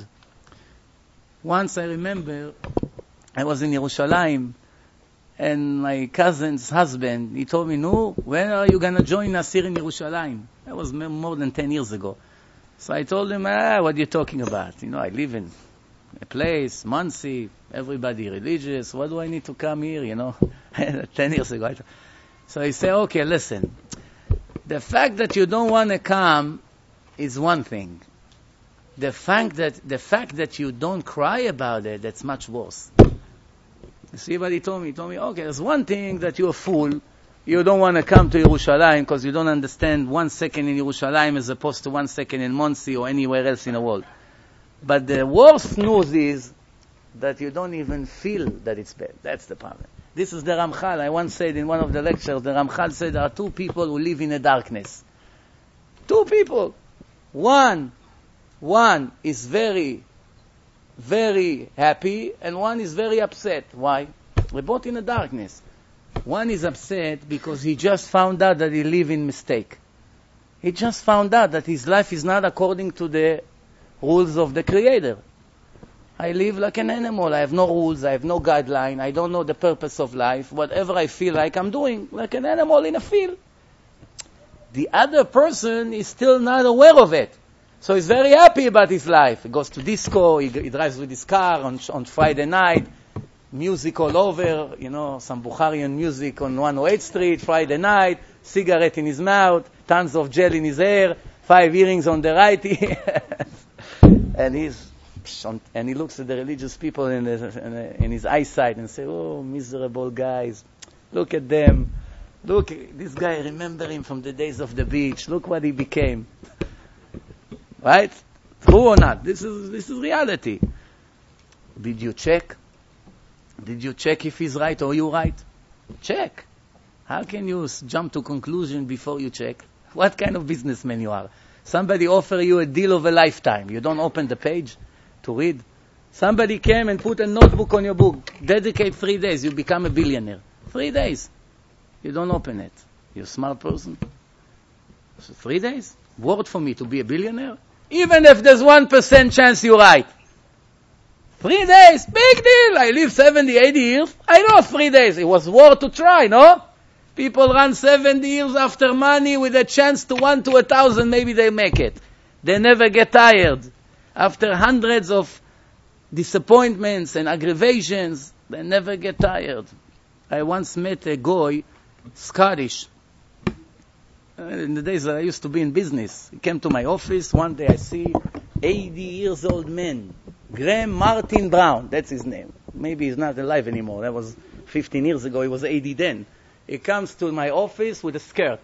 Once I remember, I was in Yerushalayim, and my cousin's husband, he told me, no, when are you going to join us here in Yerushalayim? That was more than ten years ago. So I told him, ah, what are you talking about? You know, I live in a place, Monsey, everybody religious. What do I need to come here, you know? ten years ago. So he said, okay, listen. The fact that you don't want to come is one thing. The fact that, the fact that you don't cry about it, that's much worse. You see what he told me? He told me, okay, there's one thing that you're a fool. You don't want to come to Yerushalayim because you don't understand one second in Yerushalayim as opposed to one second in Monsey or anywhere else in the world. But the worst news is that you don't even feel that it's bad. That's the problem. This is the Ramchal. I once said in one of the lectures, the Ramchal said there are two people who live in the darkness. Two people. One, one is very very happy and one is very upset. Why? We're both in the darkness. One is upset because he just found out that he lives in mistake. He just found out that his life is not according to the rules of the Creator. I live like an animal. I have no rules. I have no guideline. I don't know the purpose of life. Whatever I feel like I'm doing, like an animal in a field. The other person is still not aware of it. So he's very happy about his life. He goes to disco, he, he drives with his car on, on Friday night, music all over, you know, some Bukharian music on one oh eighth Street, Friday night, cigarette in his mouth, tons of gel in his hair, five earrings on the right ear. and he's and he looks at the religious people in, the, in his eyesight and says, oh, miserable guys, look at them. Look, this guy, remember him from the days of the beach. Look what he became. Right? True or not? This is this is reality. Did you check? Did you check if he's right or you right? Check. How can you jump to conclusion before you check? What kind of businessman you are? Somebody offer you a deal of a lifetime. You don't open the page to read. Somebody came and put a notebook on your book. Dedicate three days. You become a billionaire. Three days. You don't open it. You're a smart person. So three days? Word for me to be a billionaire? Even if there's one percent chance you're right. Three days? Big deal. I live seventy, eighty years. I know three days. It was worth to try, no? People run seventy years after money with a chance to one to a thousand. Maybe they make it. They never get tired. After hundreds of disappointments and aggravations, they never get tired. I once met a guy, Scottish. In the days that I used to be in business, he came to my office. One day I see eighty years old man, Graham Martin Brown. That's his name. Maybe he's not alive anymore. That was fifteen years ago. He was eighty then. He comes to my office with a skirt.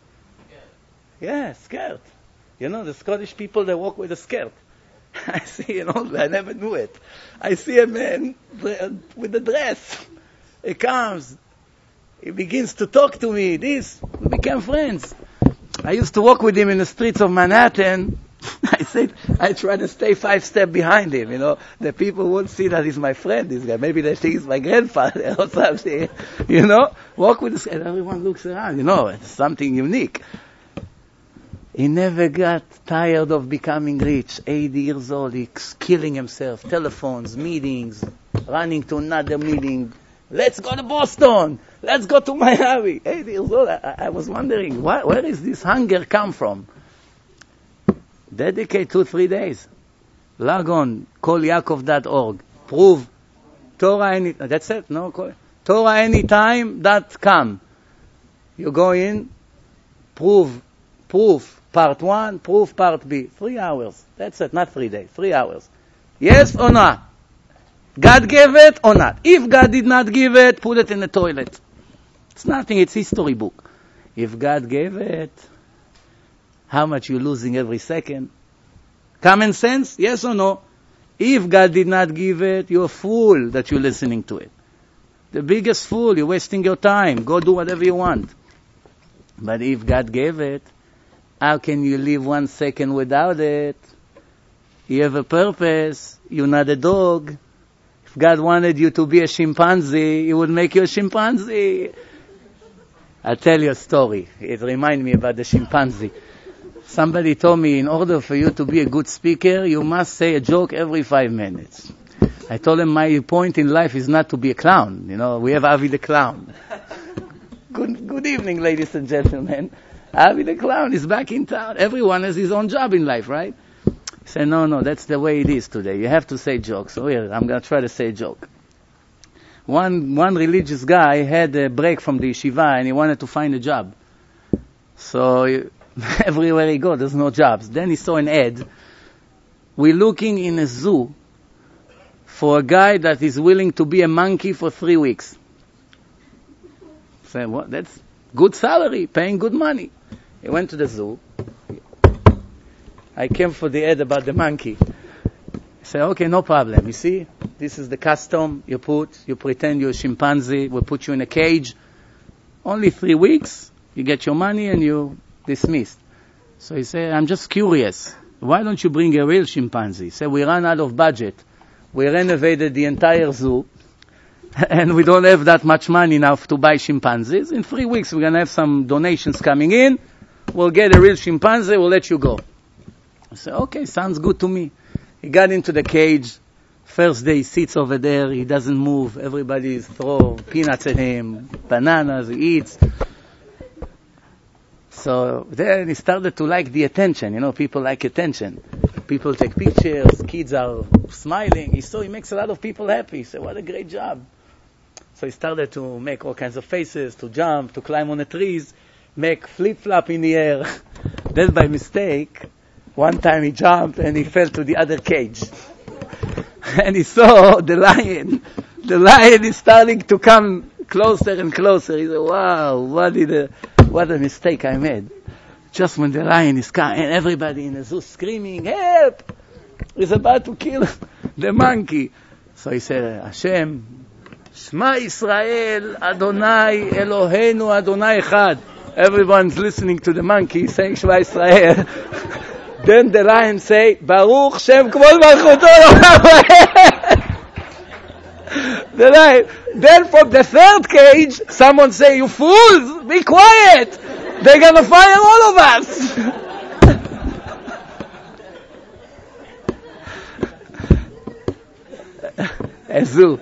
Yeah, skirt. You know, the Scottish people, they walk with a skirt. I see, you know, I never knew it. I see a man with a dress. He comes. He begins to talk to me. This, we became friends. I used to walk with him in the streets of Manhattan. I said, I try to stay five steps behind him, you know. The people won't see that he's my friend, this guy. Maybe they think he's my grandfather or something, you know. Walk with this guy, and everyone looks around, you know. It's something unique. He never got tired of becoming rich. eighty years old, he's killing himself. Telephones, meetings, running to another meeting. Let's go to Boston. Let's go to Miami. eighty years old. I, I was wondering, why, where is this hunger come from? Dedicate two, three days. Log on, call yaakov dot org. Prove. Torah any, that's it, no? Torah anytime dot com. You go in, prove, proof, part one, proof, part B. Three hours. That's it, not three days, three hours. Yes or not? God gave it or not? If God did not give it, put it in the toilet. It's nothing, it's history book. If God gave it, how much you're losing every second? Common sense? Yes or no? If God did not give it, you're a fool that you're listening to it. The biggest fool, you're wasting your time. Go do whatever you want. But if God gave it, how can you live one second without it? You have a purpose. You're not a dog. If God wanted you to be a chimpanzee, He would make you a chimpanzee. I'll tell you a story. It reminds me about the chimpanzee. Somebody told me, in order for you to be a good speaker, you must say a joke every five minutes. I told him my point in life is not to be a clown. You know, we have Avi the clown. Good, good evening, ladies and gentlemen. Avi the clown is back in town. Everyone has his own job in life, right? He said, no, no, that's the way it is today. You have to say jokes. So here, I'm going to try to say a joke. One, one religious guy had a break from the yeshiva and he wanted to find a job. So he, everywhere he goes, there's no jobs. Then he saw an ad. We're looking in a zoo for a guy that is willing to be a monkey for three weeks. Say, what? That's good salary, paying good money. He went to the zoo. I came for the ad about the monkey. He said, okay, no problem. You see, this is the custom you put. You pretend you're a chimpanzee. We'll put you in a cage. Only three weeks. You get your money and you dismissed. So he said, I'm just curious. Why don't you bring a real chimpanzee? He said, we ran out of budget. We renovated the entire zoo, and we don't have that much money now to buy chimpanzees. In three weeks, we're going to have some donations coming in. We'll get a real chimpanzee. We'll let you go. I said, okay, sounds good to me. He got into the cage. First day, he sits over there. He doesn't move. Everybody throw peanuts at him, bananas. He eats. So then he started to like the attention. You know, people like attention. People take pictures. Kids are smiling. He saw he makes a lot of people happy. He said, what a great job. So he started to make all kinds of faces, to jump, to climb on the trees, make flip-flop in the air. Then by mistake, one time he jumped and he fell to the other cage. And he saw the lion. The lion is starting to come closer and closer. He said, wow, what did a, what a mistake I made. Just when the lion is coming, and everybody in the zoo screaming, help! He's about to kill the monkey. So he said, Hashem, Shema Yisrael, Adonai Eloheinu, Adonai Echad. Everyone's listening to the monkey saying Shema Yisrael. Then the lion say, Baruch Shem Kvod Malchuto. The lion. Then from the third cage, someone say, you fools, be quiet. They're going to fire all of us. A zoo.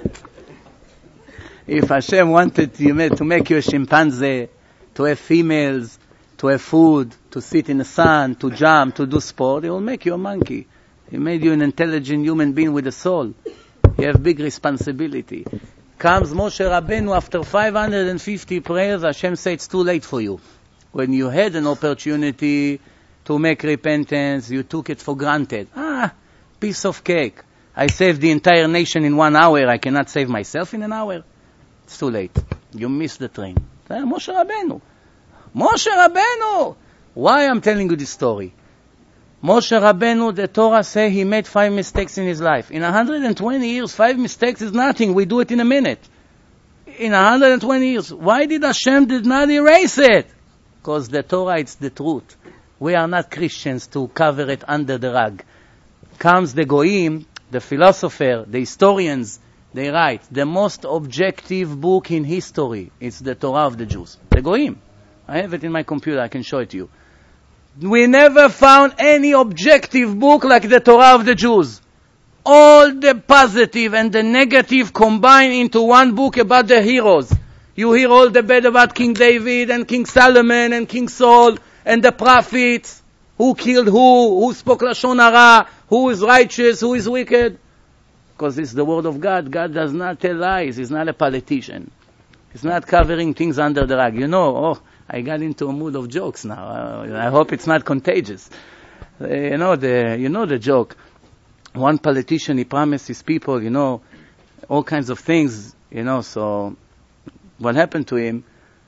If Hashem wanted to, to make you a chimpanzee, to have females, to have food, to sit in the sun, to jump, to do sport, He will make you a monkey. He made you an intelligent human being with a soul. You have big responsibility. Comes Moshe Rabbeinu after five hundred fifty prayers, Hashem said it's too late for you. When you had an opportunity to make repentance, you took it for granted. Ah, piece of cake. I saved the entire nation in one hour. I cannot save myself in an hour. It's too late. You missed the train. Moshe Rabbeinu. Moshe Rabbeinu! Why I'm telling you this story? Moshe Rabbeinu, the Torah say he made five mistakes in his life. In one hundred twenty years, five mistakes is nothing. We do it in a minute. In one hundred twenty years, why did Hashem did not erase it? Because the Torah, it's the truth. We are not Christians to cover it under the rug. Comes the Goyim, the philosopher, the historians, they write, the most objective book in history, it's the Torah of the Jews. The Goyim. I have it in my computer, I can show it to you. We never found any objective book like the Torah of the Jews. All the positive and the negative combined into one book about the heroes. You hear all the bad about King David and King Solomon and King Saul and the prophets. Who killed who? Who spoke Lashon Hara? Who is righteous? Who is wicked? Because it's the word of God. God does not tell lies. He's not a politician. He's not covering things under the rug. You know, oh, I got into a mood of jokes now. Uh, I hope it's not contagious. Uh, you know the, you know the joke. One politician, he promised his people, you know, all kinds of things, you know, so what happened to him?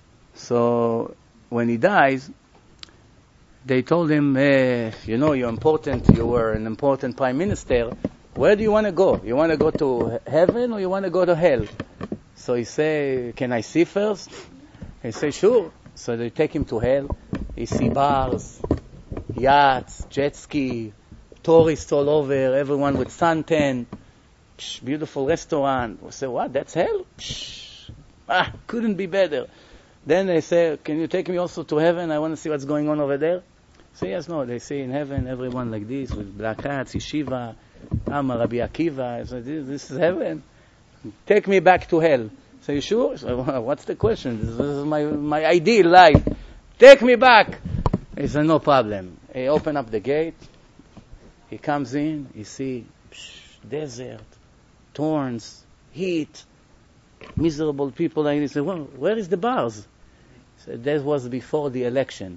So when he dies, they told him, eh, you know, you're important, you were an important prime minister. Where do you want to go? You want to go to heaven or you want to go to hell? So he say, can I see first? He say, sure. So they take him to hell. He see bars, yachts, jet ski, tourists all over, everyone with suntan, psh, beautiful restaurant. We say, what, that's hell? Psh, ah, couldn't be better. Then they say, can you take me also to heaven? I want to see what's going on over there. So yes, no, they say in heaven, everyone like this, with black hats, yeshiva, Amma, Rabbi Akiva. So this, this is heaven. Take me back to hell. So you sure? So, what's the question? This is my, my ideal life. Take me back. He said, no problem. He opened up the gate. He comes in. He see psh, desert, thorns, heat, miserable people. Like this. He said, well, where is the bars? He said, that was before the election.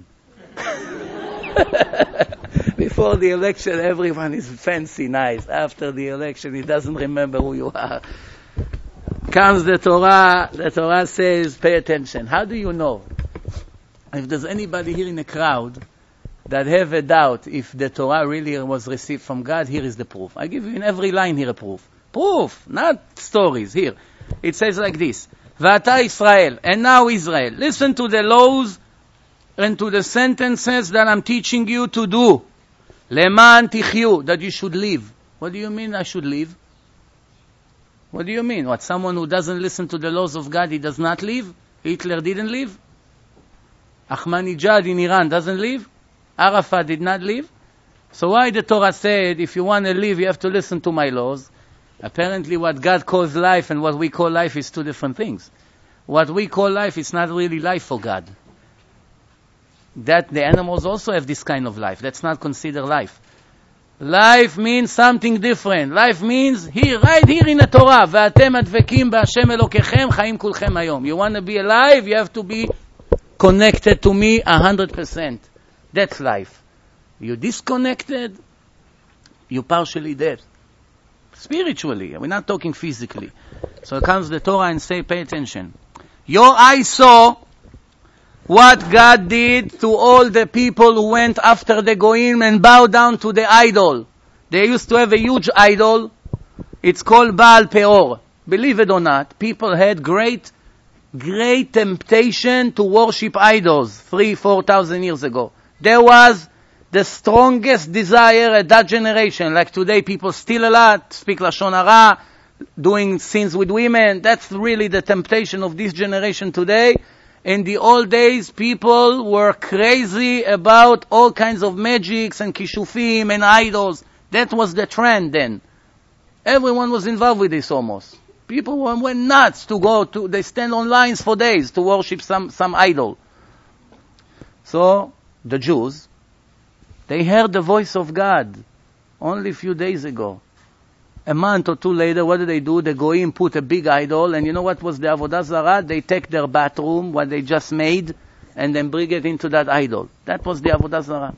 Before the election, everyone is fancy, nice. After the election, he doesn't remember who you are. Comes the Torah, the Torah says, pay attention. How do you know? If there's anybody here in the crowd that have a doubt if the Torah really was received from God, here is the proof. I give you in every line here a proof. Proof, not stories. Here. It says like this, V'ata Israel, and now Israel. Listen to the laws and to the sentences that I'm teaching you to do. Leman tichyu, that you should live. What do you mean I should live? What do you mean? What, someone who doesn't listen to the laws of God, he does not live? Hitler didn't live? Ahmadinejad in Iran doesn't live? Arafat did not live? So why the Torah said, if you want to live, you have to listen to my laws? Apparently what God calls life and what we call life is two different things. What we call life is not really life for God. That the animals also have this kind of life. That's not considered life. Life means something different. Life means here, right here in the Torah. ואתם הדבקים בהשם אלוקיכם חיים כולכם היום. You want to be alive, you have to be connected to me a hundred percent. That's life. You disconnected, you partially dead. Spiritually, we're not talking physically. So comes the Torah and say, pay attention. Your eyes saw what God did to all the people who went after the Goyim and bowed down to the idol. They used to have a huge idol. It's called Baal Peor. Believe it or not, people had great, great temptation to worship idols three, four thousand years ago. There was the strongest desire at that generation. Like today, people steal a lot, speak Lashon Hara, doing sins with women. That's really the temptation of this generation today. In the old days, people were crazy about all kinds of magics and kishufim and idols. That was the trend then. Everyone was involved with this almost. People went nuts to go to, they stand on lines for days to worship some, some idol. So, the Jews, they heard the voice of God only a few days ago. A month or two later, what did they do? The Goyim put a big idol, and you know what was the Avodah Zarah? They take their bathroom, what they just made, and then bring it into that idol. That was the Avodah Zarah.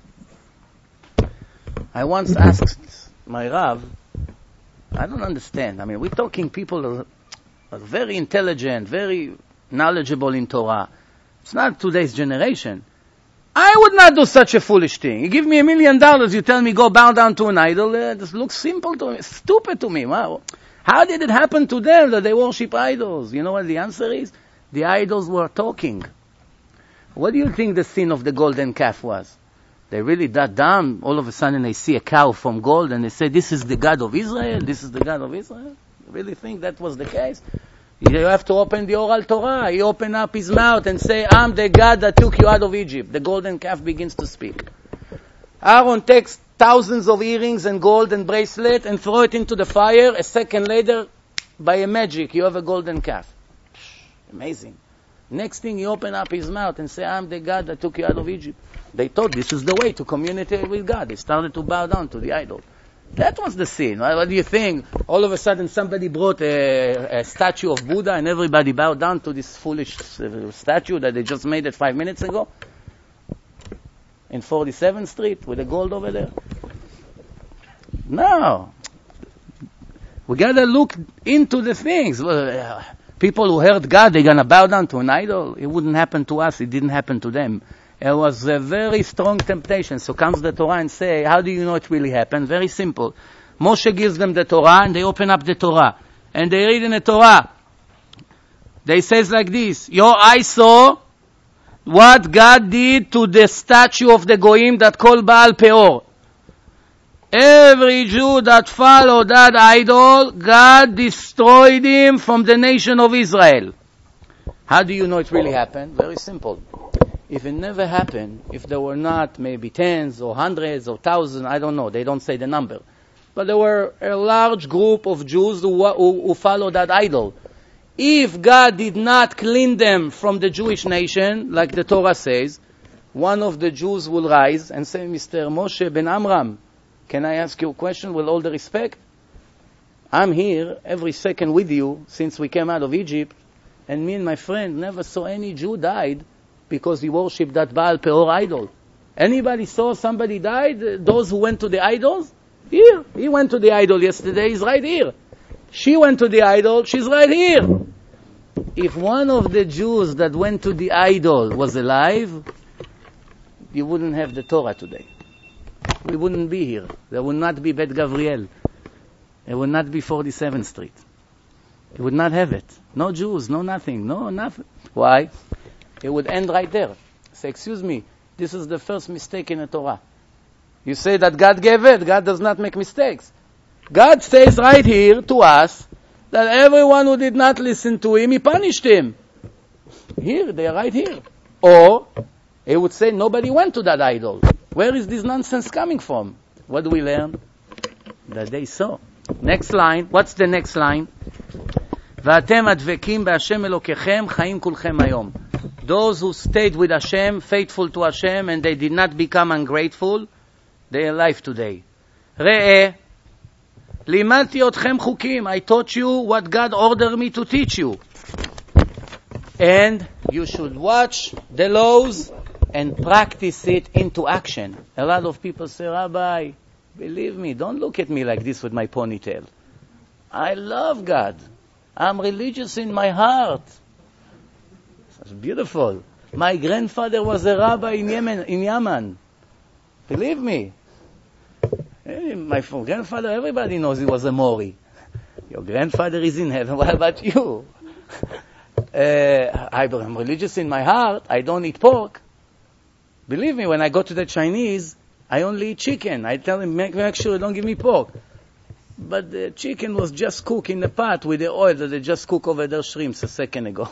I once asked my Rav, I don't understand. I mean, we're talking people are, are very intelligent, very knowledgeable in Torah. It's not today's generation. I would not do such a foolish thing. You give me a million dollars, you tell me go bow down to an idol. Uh, this looks simple to me, stupid to me. Wow. How did it happen to them that they worship idols? You know what the answer is? The idols were talking. What do you think the sin of the golden calf was? They really that dumb. All of a sudden they see a cow from gold and they say, this is the God of Israel? This is the God of Israel? You really think that was the case? You have to open the oral Torah. He opened up his mouth and say, I'm the God that took you out of Egypt. The golden calf begins to speak. Aaron takes thousands of earrings and gold and bracelet and throw it into the fire. A second later, by a magic, you have a golden calf. Amazing. Next thing, he opened up his mouth and say, I'm the God that took you out of Egypt. They thought this is the way to communicate with God. They started to bow down to the idol. That was the sin. What do you think? All of a sudden somebody brought a, a statue of Buddha and everybody bowed down to this foolish uh, statue that they just made it five minutes ago? In forty-seventh Street with the gold over there? No. We gotta look into the things. People who heard God, they're gonna bow down to an idol. It wouldn't happen to us. It didn't happen to them. It was a very strong temptation. So comes the Torah and say, how do you know it really happened? Very simple. Moshe gives them the Torah and they open up the Torah. And they read in the Torah. They says like this, your eyes saw what God did to the statue of the Goyim that called Baal Peor. Every Jew that followed that idol, God destroyed him from the nation of Israel. How do you know it really happened? Very simple. If it never happened, if there were not maybe tens or hundreds or thousands, I don't know, they don't say the number. But there were a large group of Jews who, who, who followed that idol. If God did not clean them from the Jewish nation, like the Torah says, one of the Jews will rise and say, Mister Moshe ben Amram, can I ask you a question with all the respect? I'm here every second with you since we came out of Egypt, and me and my friend never saw any Jew died because he worshipped that Baal Peor idol. Anybody saw somebody died? Those who went to the idols? Here. He went to the idol yesterday, he's right here. She went to the idol, she's right here. If one of the Jews that went to the idol was alive, you wouldn't have the Torah today. We wouldn't be here. There would not be Bet Gavriel. There would not be forty-seventh Street. It would not have it. No Jews, no nothing, no nothing. Why? It would end right there. Say, excuse me, this is the first mistake in the Torah. You say that God gave it. God does not make mistakes. God says right here to us that everyone who did not listen to him, he punished him. Here, they are right here. Or, he would say, nobody went to that idol. Where is this nonsense coming from? What do we learn? That they saw. Next line. What's the next line? ואתם הדבקים בהשם אלוקיכם חיים כולכם היום. Those who stayed with Hashem, faithful to Hashem, and they did not become ungrateful, they are alive today. ראה, לימדתי אתכם חוקים. I taught you what God ordered me to teach you. And you should watch the laws and practice it into action. A lot of people say, Rabbi, believe me, don't look at me like this with my ponytail. I love God. I'm religious in my heart. That's beautiful. My grandfather was a rabbi in Yemen, in Yemen. Believe me. My grandfather, everybody knows he was a Mori. Your grandfather is in heaven. What about you? Uh, I'm religious in my heart. I don't eat pork. Believe me, when I go to the Chinese, I only eat chicken. I tell them, make, make sure you don't give me pork. But the chicken was just cooked in the pot with the oil that they just cooked over their shrimps a second ago.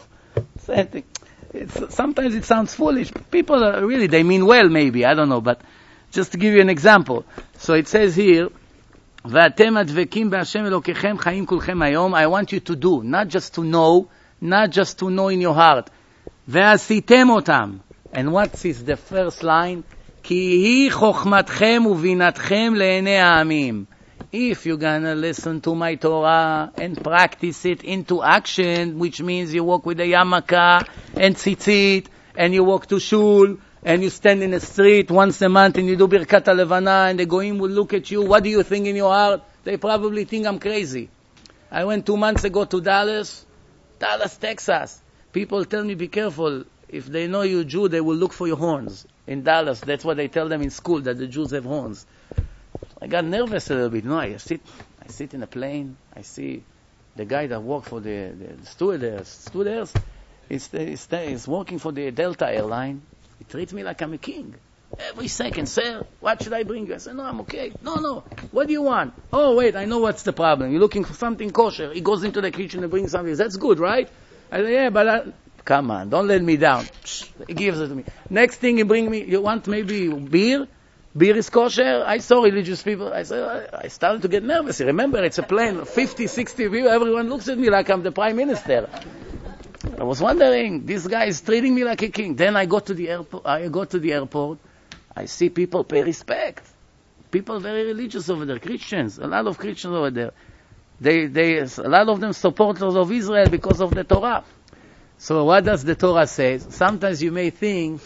It's, sometimes it sounds foolish. People are really, they mean well maybe, I don't know, but just to give you an example. So it says here, ואתם הדבקים בהשם אלוקיכם חיים כולכם היום. I want you to do, not just to know, not just to know in your heart. ועשיתם אותם. And what is the first line? כי היא חוכמתכם ובינתכם לעיני העמים. If you're gonna listen to my Torah and practice it into action, which means you walk with a yarmulke and tzitzit, and you walk to shul, and you stand in the street once a month and you do birkat halevana, and the goyim will look at you, what do you think in your heart? They probably think I'm crazy. I went two months ago to Dallas, Dallas, Texas. People tell me, be careful. If they know you're Jew, they will look for your horns. In Dallas, that's what they tell them in school, that the Jews have horns. I got nervous a little bit. No, I sit, I sit in a plane. I see the guy that worked for the, the stewardess. Stewardess, he's, he's, he's working for the Delta airline. He treats me like I'm a king. Every second, sir, what should I bring you? I said, no, I'm okay. No, no, what do you want? Oh, wait, I know what's the problem. You're looking for something kosher. He goes into the kitchen and brings something. That's good, right? I said, yeah, but I, come on, don't let me down. He gives it to me. Next thing he bring me, you want maybe beer? Beer is kosher? I saw religious people. I said, I started to get nervous. Remember, it's a plane, fifty, sixty people. Everyone looks at me like I'm the prime minister. I was wondering, this guy is treating me like a king. Then I go to the airport. I go to the airport. I see people pay respect. People very religious over there. Christians, a lot of Christians over there. They, they, a lot of them supporters of Israel because of the Torah. So what does the Torah say? Sometimes you may think,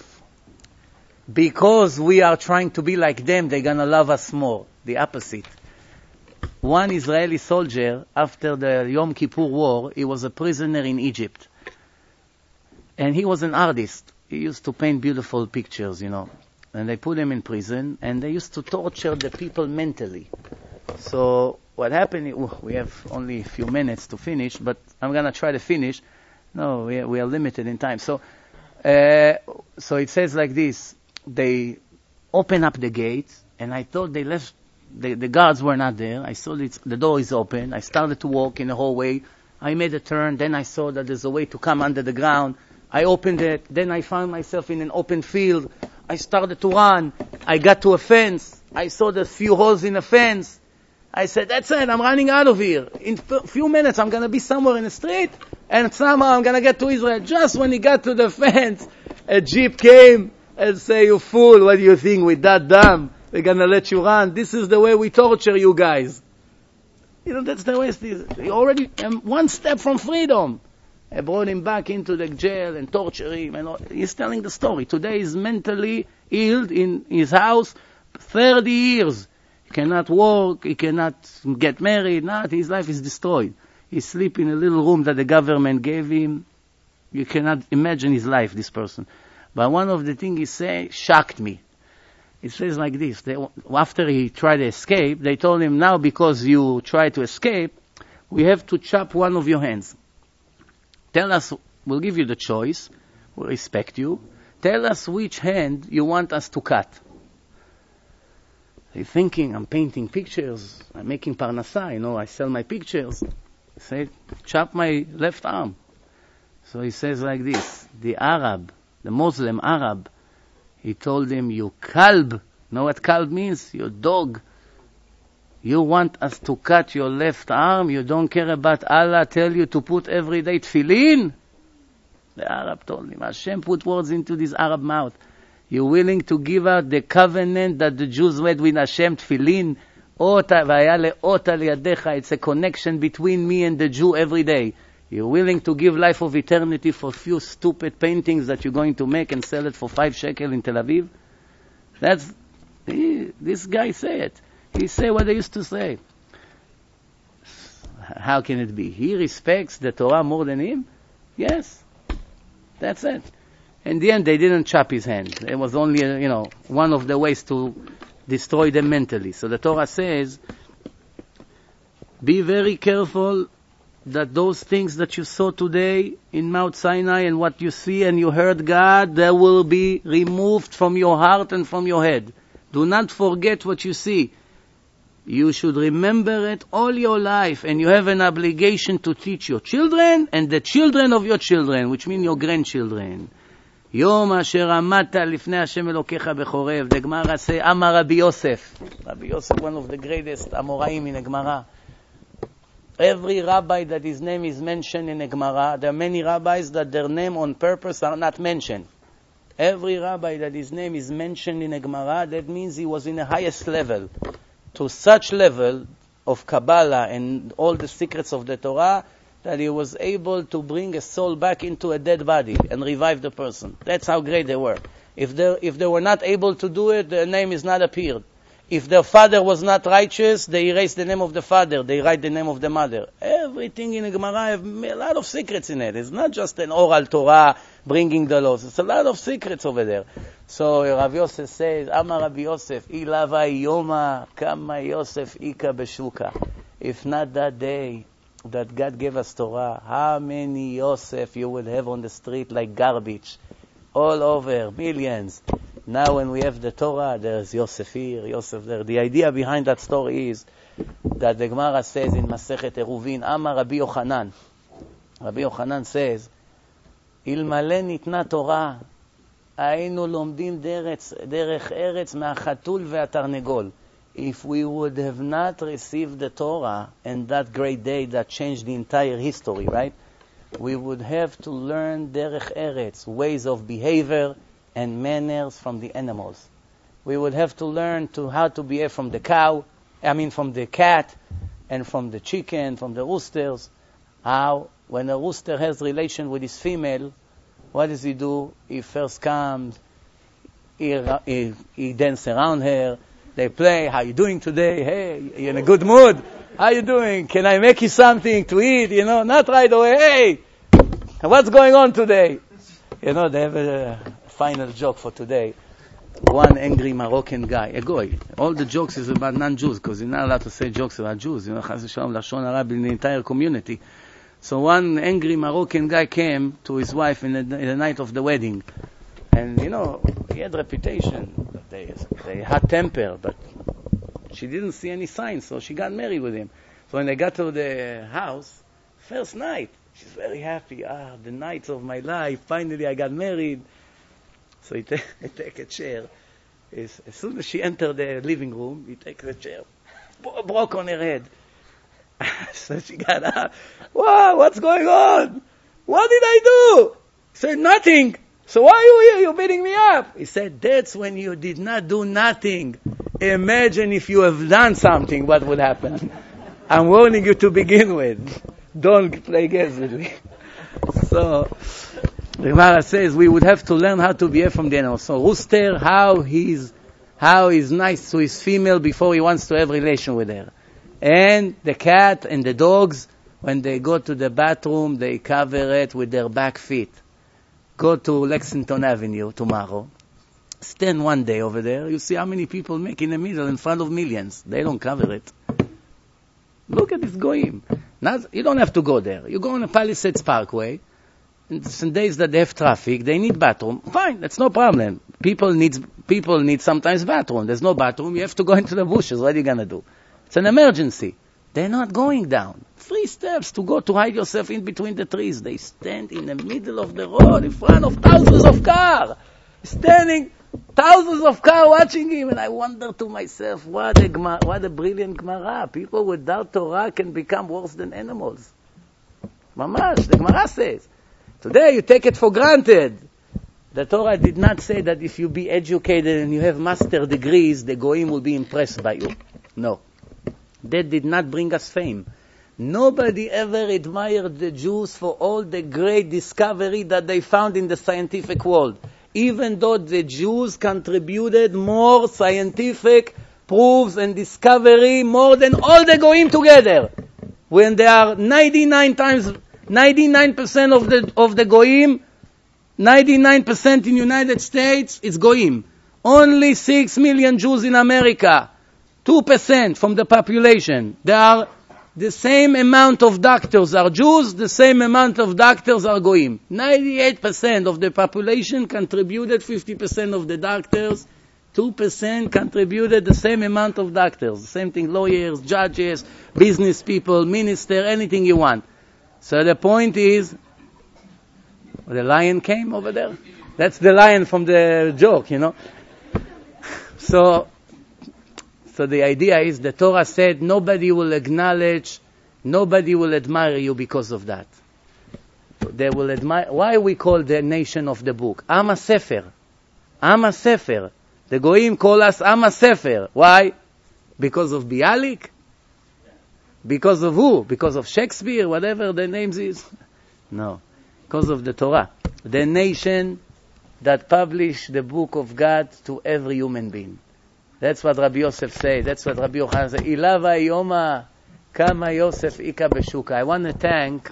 because we are trying to be like them, they're going to love us more. The opposite. One Israeli soldier, after the Yom Kippur War, he was a prisoner in Egypt. And he was an artist. He used to paint beautiful pictures, you know. And they put him in prison, and they used to torture the people mentally. So what happened, we have only a few minutes to finish, but I'm going to try to finish. No, we are, we are limited in time. So, uh, so it says like this. They open up the gate, and I thought they left, the, the guards were not there. I saw it, the door is open. I started to walk in the hallway. I made a turn. Then I saw that there's a way to come under the ground. I opened it. Then I found myself in an open field. I started to run. I got to a fence. I saw the few holes in the fence. I said, that's it. I'm running out of here. In a few minutes, I'm going to be somewhere in the street, and somehow I'm going to get to Israel. Just when he got to the fence, a jeep came and say, you fool, what do you think with that dam? They're going to let you run. This is the way we torture you guys. You know, that's the way it is. He already, um, one step from freedom. I brought him back into the jail and tortured him. And all. He's telling the story. Today he's mentally ill in his house, thirty years. He cannot work, he cannot get married, not. His life is destroyed. He sleeps in a little room that the government gave him. You cannot imagine his life, this person. But one of the things he said shocked me. It says like this. They, after he tried to escape, they told him, now because you tried to escape, we have to chop one of your hands. Tell us, we'll give you the choice. We'll respect you. Tell us which hand you want us to cut. They're thinking, I'm painting pictures. I'm making parnasa, you know, I sell my pictures. Say, chop my left arm. So he says like this, the Arab, the Muslim Arab, he told him, you kalb, know what kalb means? You dog. You want us to cut your left arm? You don't care about Allah tell you to put everyday tefillin? The Arab told him, Hashem put words into this Arab mouth. You're willing to give out the covenant that the Jews made with Hashem, tefillin? It's a connection between me and the Jew every day. You're willing to give life of eternity for a few stupid paintings that you're going to make and sell it for five shekel in Tel Aviv? That's, he, this guy say it. He say what they used to say. How can it be? He respects the Torah more than him? Yes. That's it. In the end, they didn't chop his hand. It was only, you know, one of the ways to destroy them mentally. So the Torah says, be very careful that those things that you saw today in Mount Sinai and what you see and you heard God, they will be removed from your heart and from your head. Do not forget what you see. You should remember it all your life, and you have an obligation to teach your children and the children of your children, which mean your grandchildren. Yom asher amata lifnei Hashem Elokecha bechorev. The Gemara say, Amar Rabbi Yosef. Rabbi Yosef, one of the greatest Amoraim in the Gemara. Every rabbi that his name is mentioned in the Gemara, there are many rabbis that their name on purpose are not mentioned. Every rabbi that his name is mentioned in the Gemara, that means he was in the highest level. To such level of Kabbalah and all the secrets of the Torah, that he was able to bring a soul back into a dead body and revive the person. That's how great they were. If they, if they were not able to do it, their name is not appeared. If their father was not righteous, they erase the name of the father, they write the name of the mother. Everything in the Gemara have a lot of secrets in it. It's not just an oral Torah bringing the laws. It's a lot of secrets over there. So Rav Yosef says, Amar Rabbi Yosef, Ilava Yoma Kama Yosef Ika Beshuka. If not that day that God gave us Torah, how many Yosef you would have on the street like garbage? All over, millions. Now when we have the Torah, there's Yosef here, Yosef there. The idea behind that story is that the Gemara says in Masechet Eruvin, Amar Rabbi Yochanan. Rabbi Yochanan says, Ilmale nitna Torah, היינו לומדים דרך ארץ מהחתול והתרנגול. If we would have not received the Torah and that great day that changed the entire history, right? We would have to learn derech eretz, ways of behavior and manners from the animals. We would have to learn to how to behave from the cow, I mean from the cat, and from the chicken, from the roosters. How, when a rooster has relation with his female, what does he do? He first comes, he, he, he dances around her, they play, how you doing today? Hey, you in a good mood? How you doing? Can I make you something to eat? You know, not right away, hey, what's going on today? You know, they have a final joke for today. One angry Moroccan guy, a goy. All the jokes is about non-Jews, because you're not allowed to say jokes about Jews. You know, Chas v'Shalom, Lashon Hara in the entire community. So one angry Moroccan guy came to his wife in the, in the night of the wedding. And, you know, he had reputation. They, they had temper, but she didn't see any signs, so she got married with him. So when they got to the house, first night, she's very happy. Ah, the night of my life, finally I got married. So he, t- he take a chair. As, as soon as she entered the living room, he takes a chair, broke on her head. So she got up. Wow, what's going on? What did I do? He said, nothing. So why are you here? You're beating me up. He said, that's when you did not do nothing. Imagine if you have done something, what would happen? I'm warning you to begin with. Don't play games with me. So, the Gemara says we would have to learn how to behave from the animals. So, rooster, how he's, how he's nice to his female before he wants to have relation with her. And the cat and the dogs, when they go to the bathroom, they cover it with their back feet. Go to Lexington Avenue tomorrow. Stand one day over there. You see how many people make in the middle in front of millions. They don't cover it. Look at this goyim. Not, you don't have to go there. You go on a Palisades Parkway. And some days that they have traffic, they need bathroom. Fine, that's no problem. People need, people need sometimes bathroom. There's no bathroom. You have to go into the bushes. What are you going to do? It's an emergency. They're not going down. Three steps to go to hide yourself in between the trees. They stand in the middle of the road in front of thousands of cars. Standing, thousands of cars watching him. And I wonder to myself, what a, what a brilliant Gemara. People without Torah can become worse than animals. Mamash, the Gemara says. Today you take it for granted. The Torah did not say that if you be educated and you have master degrees, the Goyim will be impressed by you. No. That did not bring us fame. Nobody ever admired the Jews for all the great discovery that they found in the scientific world. Even though the Jews contributed more scientific proofs and discovery more than all the Goyim together. When there are ninety-nine times, ninety-nine percent of the, of the Goyim, ninety-nine percent in United States, it's Goyim. Only six million Jews in America. two percent from the population. There are the same amount of doctors are Jews, the same amount of doctors are Goyim. ninety-eight percent of the population contributed fifty percent of the doctors. two percent contributed the same amount of doctors. The same thing, lawyers, judges, business people, minister, anything you want. So the point is, the lion came over there. That's the lion from the joke, you know. So, So the idea is the Torah said nobody will acknowledge, nobody will admire you because of that. They will admire. Why we call the nation of the book? Am HaSefer. Am HaSefer. The Goyim call us Am HaSefer. Why? Because of Bialik? Because of who? Because of Shakespeare, whatever the names is? No. Because of the Torah. The nation that published the book of God to every human being. That's what Rabbi Yosef said. That's what Rabbi Yochanan said. Ilava yoma kama Yosef ika beshuka. I want to thank,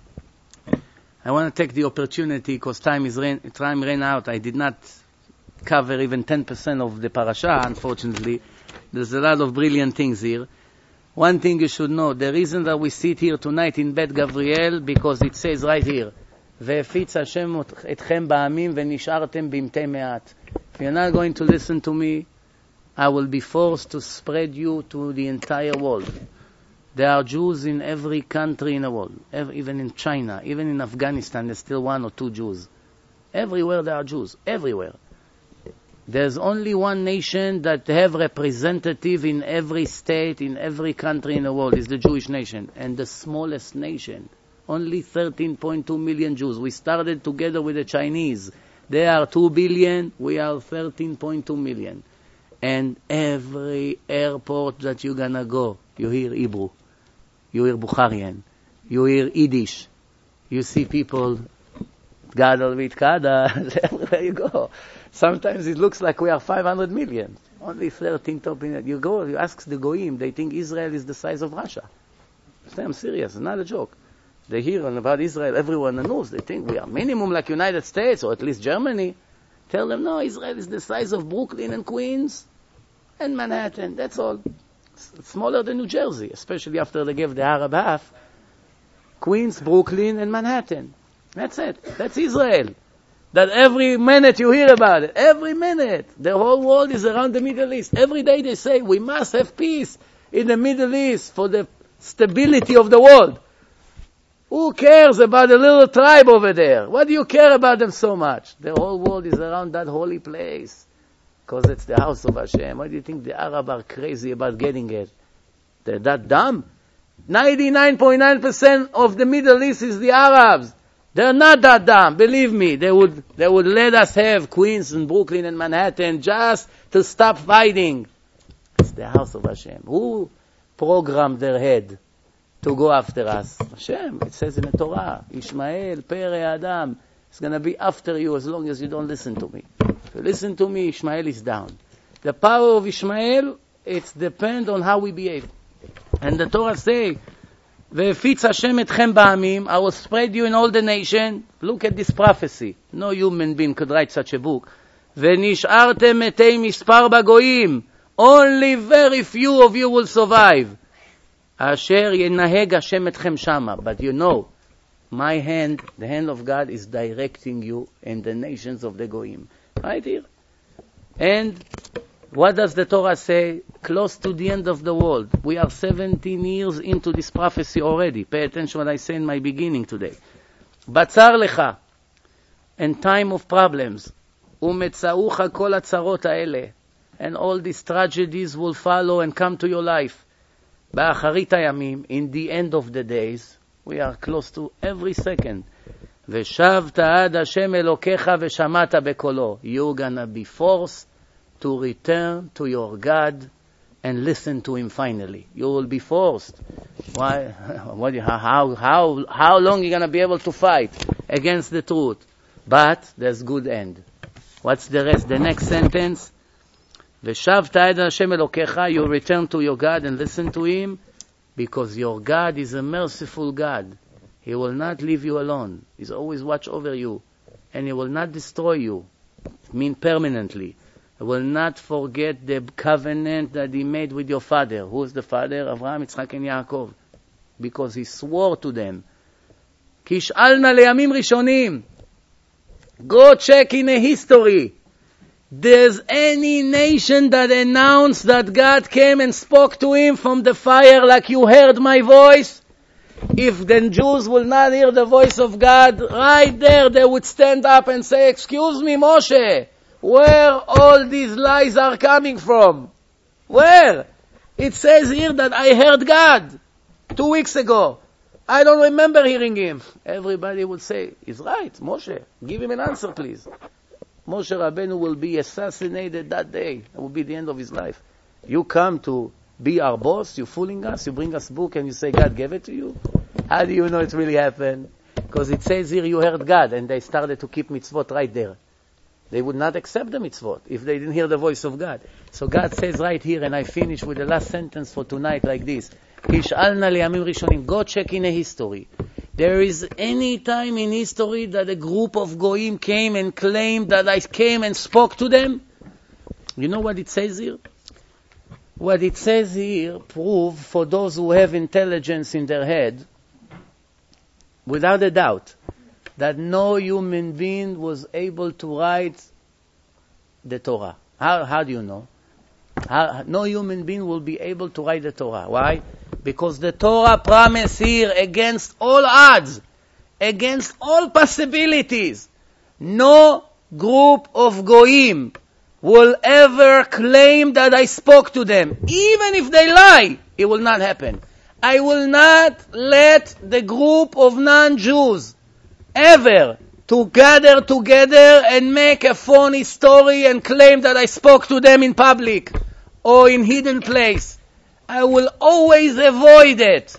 I want to take the opportunity because time is ran, time ran out. I did not cover even ten percent of the parasha, unfortunately. There's a lot of brilliant things here. One thing you should know, the reason that we sit here tonight in Bet Gabriel, because it says right here, והפיץ השם אתכם בעמים ונשארתם במתי מעט. If you're not going to listen to me, I will be forced to spread you to the entire world. There are Jews in every country in the world, even in China, even in Afghanistan, there's still one or two Jews. Everywhere there are Jews, everywhere. There's only one nation that have representative in every state, in every country in the world, is the Jewish nation. And the smallest nation, only thirteen point two million Jews. We started together with the Chinese. They are two billion, we are thirteen point two million. And every airport that you're gonna go, you hear Hebrew, you hear Bukharian, you hear Yiddish, you see people, Gadol Vitkada, everywhere you go. Sometimes it looks like we are five hundred million. Only thirteen top in it. You go, you ask the Goyim, they think Israel is the size of Russia. I'm serious, it's not a joke. They hear about Israel, everyone knows, they think we are minimum like United States, or at least Germany. Tell them, no, Israel is the size of Brooklyn and Queens and Manhattan, that's all. It's smaller than New Jersey, especially after they gave the Arab half. Queens, Brooklyn, and Manhattan. That's it. That's Israel. That every minute you hear about it. Every minute. The whole world is around the Middle East. Every day they say, we must have peace in the Middle East for the stability of the world. Who cares about a little tribe over there? What do you care about them so much? The whole world is around that holy place. Because it's the house of Hashem. Why do you think the Arabs are crazy about getting it? They're that dumb? ninety-nine point nine percent of the Middle East is the Arabs. They're not that dumb. Believe me, they would, they would let us have Queens and Brooklyn and Manhattan just to stop fighting. It's the house of Hashem. Who programmed their head to go after us? Hashem. It says in the Torah, Ishmael, Pere Adam, is going to be after you as long as you don't listen to me. If you listen to me, Ishmael is down. The power of Ishmael, it depends on how we behave. And the Torah say, והפיץ השם אתכם בעמים, I will spread you in all the nation. Look at this prophecy. No human being could write such a book. ונשארתם מתי מספר בגויים. Only very few of you will survive. אשר ינהג השם אתכם שמה. But you know, my hand, the hand of God is directing you in the nations of the goyim. Right here. And What does the Torah say? Close to the end of the world. We are seventeen years into this prophecy already. Pay attention what I say in my beginning today. Batzar lecha, in time of problems, umetzaucha kol hatzarot haele, and all these tragedies will follow and come to your life. Ba'acharit hayamim, in the end of the days, we are close to every second. V'shavta ad Hashem Elokecha v'shamata bekolo. You're gonna be forced to return to your God and listen to Him finally. You will be forced. Why? What? How? How? How long you gonna be able to fight against the truth? But there's good end. What's the rest? The next sentence. V'shavta ad Hashem Elokecha. You return to your God and listen to Him, because your God is a merciful God. He will not leave you alone. He's always watch over you. And He will not destroy you. Mean permanently. He will not forget the covenant that He made with your father. Who is the father? Avraham, Yitzchak, and Yaakov. Because He swore to them. Kish'alna leyamim rishonim. Go check in a history. There's any nation that announced that God came and spoke to him from the fire like you heard my voice? If the Jews will not hear the voice of God, right there they would stand up and say, excuse me, Moshe, where all these lies are coming from? Where? It says here that I heard God two weeks ago. I don't remember hearing Him. Everybody would say, he's right, Moshe, give him an answer please. Moshe Rabbeinu will be assassinated that day. It will be the end of his life. You come to be our boss, you fooling us, you bring us book and you say God gave it to you? How do you know it really happened? Because it says here you heard God and they started to keep mitzvot right there. They would not accept the mitzvot if they didn't hear the voice of God. So God says right here, and I finish with the last sentence for tonight like this. Kish'alna liyamim rishonim. Go check in a history. There is any time in history that a group of goyim came and claimed that I came and spoke to them? You know what it says here? What it says here prove for those who have intelligence in their head, without a doubt, that no human being was able to write the Torah. How, how do you know? How, no human being will be able to write the Torah. Why? Because the Torah promise here, against all odds, against all possibilities, no group of goyim will ever claim that I spoke to them. Even if they lie, it will not happen. I will not let the group of non-Jews ever to gather together and make a phony story and claim that I spoke to them in public or in hidden place. I will always avoid it.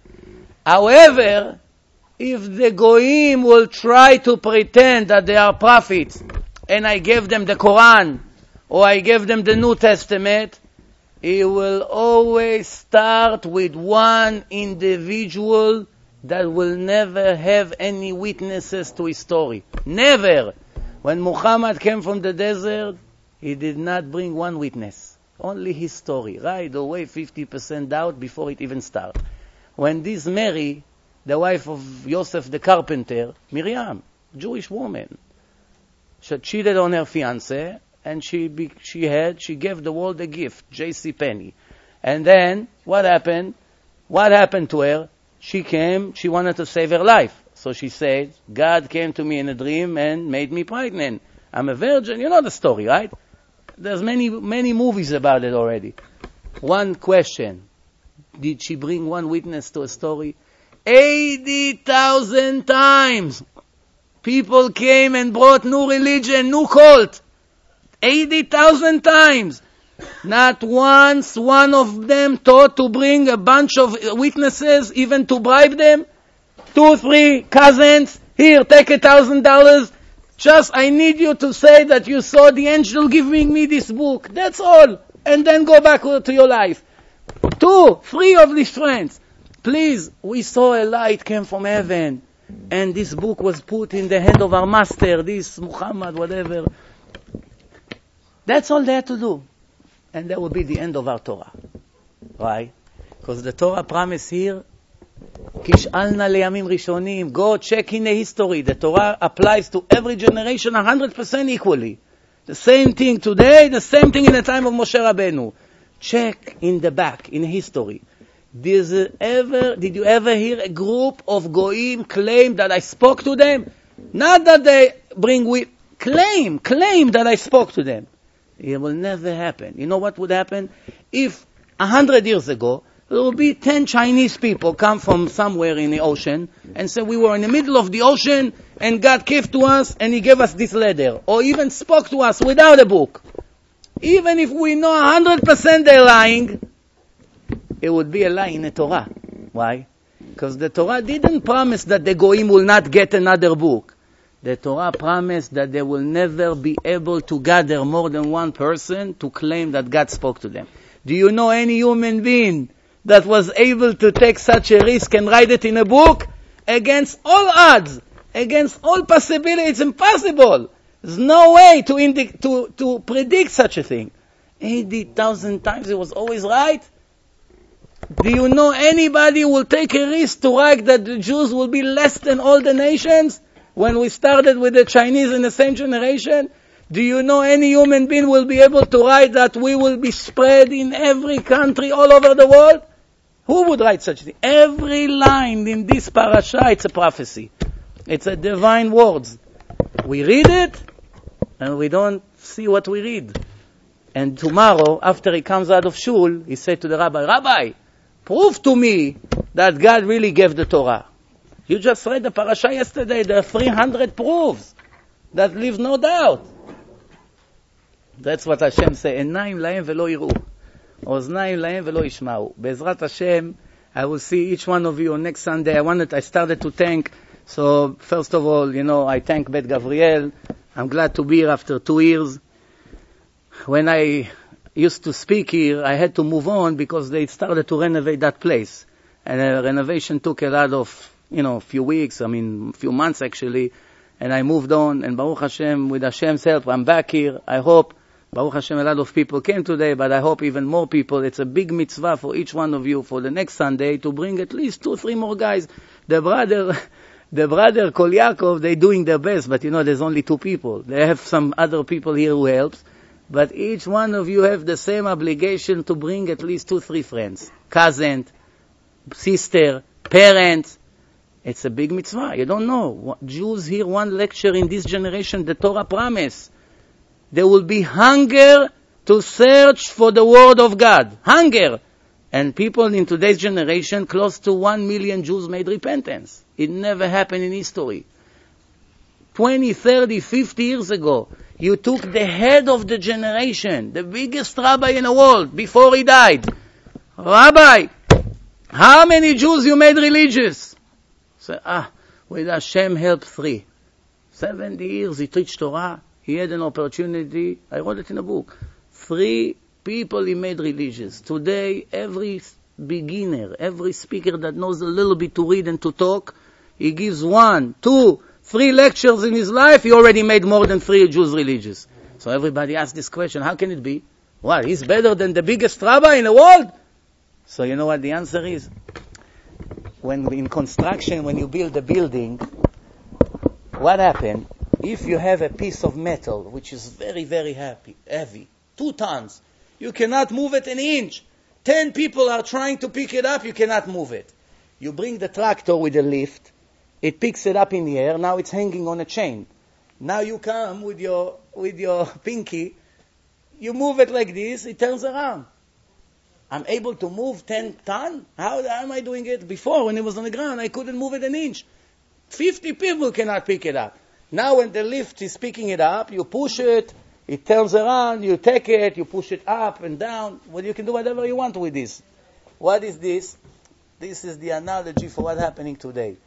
However, if the goyim will try to pretend that they are prophets and I gave them the Quran or I gave them the New Testament, it will always start with one individual that will never have any witnesses to his story. Never. When Muhammad came from the desert, he did not bring one witness. Only his story. Right away, fifty percent doubt before it even started. When this Mary, the wife of Yosef the carpenter, Miriam, Jewish woman, she cheated on her fiancé, and she be, she had, she gave the world a gift, J C Penney. And then, what happened? What happened to her? She came, she wanted to save her life. So she said, God came to me in a dream and made me pregnant. I'm a virgin. You know the story, right? There's many, many movies about it already. One question. Did she bring one witness to a story? eighty thousand times. People came and brought new religion, new cult. eighty thousand times. Not once one of them thought to bring a bunch of witnesses, even to bribe them. Two, three cousins. Here, take a thousand dollars. Just, I need you to say that you saw the angel giving me this book. That's all. And then go back to your life. Two, three of these friends. Please, we saw a light came from heaven. And this book was put in the hand of our master, this Muhammad, whatever. That's all they had to do. And that will be the end of our Torah. Why? Because the Torah promise here, Kish'alna leyamim rishonim. Go check in the history. The Torah applies to every generation one hundred percent equally. The same thing today, the same thing in the time of Moshe Rabbeinu. Check in the back, in history. Did, ever, did you ever hear a group of Goyim claim that I spoke to them? Not that they bring with, claim, claim that I spoke to them. It will never happen. You know what would happen? If a hundred years ago, there will be ten Chinese people come from somewhere in the ocean and say we were in the middle of the ocean and God gave to us and He gave us this letter. Or even spoke to us without a book. Even if we know one hundred percent they're lying, it would be a lie in the Torah. Why? Because the Torah didn't promise that the Goyim will not get another book. The Torah promised that they will never be able to gather more than one person to claim that God spoke to them. Do you know any human being that was able to take such a risk and write it in a book? Against all odds, against all possibilities, it's impossible. There's no way to, indi- to, to predict such a thing. eighty thousand times it was always right. Do you know anybody who will take a risk to write that the Jews will be less than all the nations? When we started with the Chinese in the same generation, do you know any human being will be able to write that we will be spread in every country all over the world? Who would write such a thing? Every line in this parasha, it's a prophecy. It's a divine words. We read it, and we don't see what we read. And tomorrow, after he comes out of shul, he said to the rabbi, Rabbi, prove to me that God really gave the Torah. You just read the parasha yesterday. There are three hundred proofs that leave no doubt. That's what Hashem say. Enayim lahem velo yiru. Oznayim lahem velo yishma'u. Be'ezrat Hashem, I will see each one of you on next Sunday. I wanted, I started to thank. So first of all, you know, I thank Bet Gavriel. I'm glad to be here after two years. When I used to speak here, I had to move on because they started to renovate that place. And the renovation took a lot of, you know, a few weeks, I mean, a few months actually. And I moved on, and Baruch Hashem, with Hashem's help, I'm back here. I hope, Baruch Hashem, a lot of people came today, but I hope even more people. It's a big mitzvah for each one of you for the next Sunday to bring at least two, three more guys. The brother, the brother Kol Yaakov, they're doing their best, but you know, there's only two people. They have some other people here who helps. But each one of you have the same obligation to bring at least two, three friends. Cousin, sister, parents. It's a big mitzvah. You don't know. Jews hear one lecture in this generation, the Torah promise. There will be hunger to search for the word of God. Hunger. And people in today's generation, close to one million Jews made repentance. It never happened in history. twenty, thirty, fifty years ago, you took the head of the generation, the biggest rabbi in the world, before he died. Rabbi, how many Jews you made religious? Say, ah, with Hashem help, three. seventy years he preached Torah. He had an opportunity. I wrote it in a book. Three people he made religious. Today, every beginner, every speaker that knows a little bit to read and to talk, he gives one, two, three lectures in his life, he already made more than three Jews religious. So everybody asks this question, how can it be? What, he's better than the biggest rabbi in the world? So you know what the answer is? When in construction, when you build a building, what happened? If you have a piece of metal, which is very, very heavy, heavy, two tons, you cannot move it an inch. Ten people are trying to pick it up, you cannot move it. You bring the tractor with a lift, it picks it up in the air, now it's hanging on a chain. Now you come with your, with your pinky, you move it like this, it turns around. I'm able to move ten ton? How, how am I doing it? Before, when it was on the ground, I couldn't move it an inch. Fifty people cannot pick it up. Now when the lift is picking it up, you push it, it turns around, you take it, you push it up and down. Well, you can do whatever you want with this. What is this? This is the analogy for what's happening today.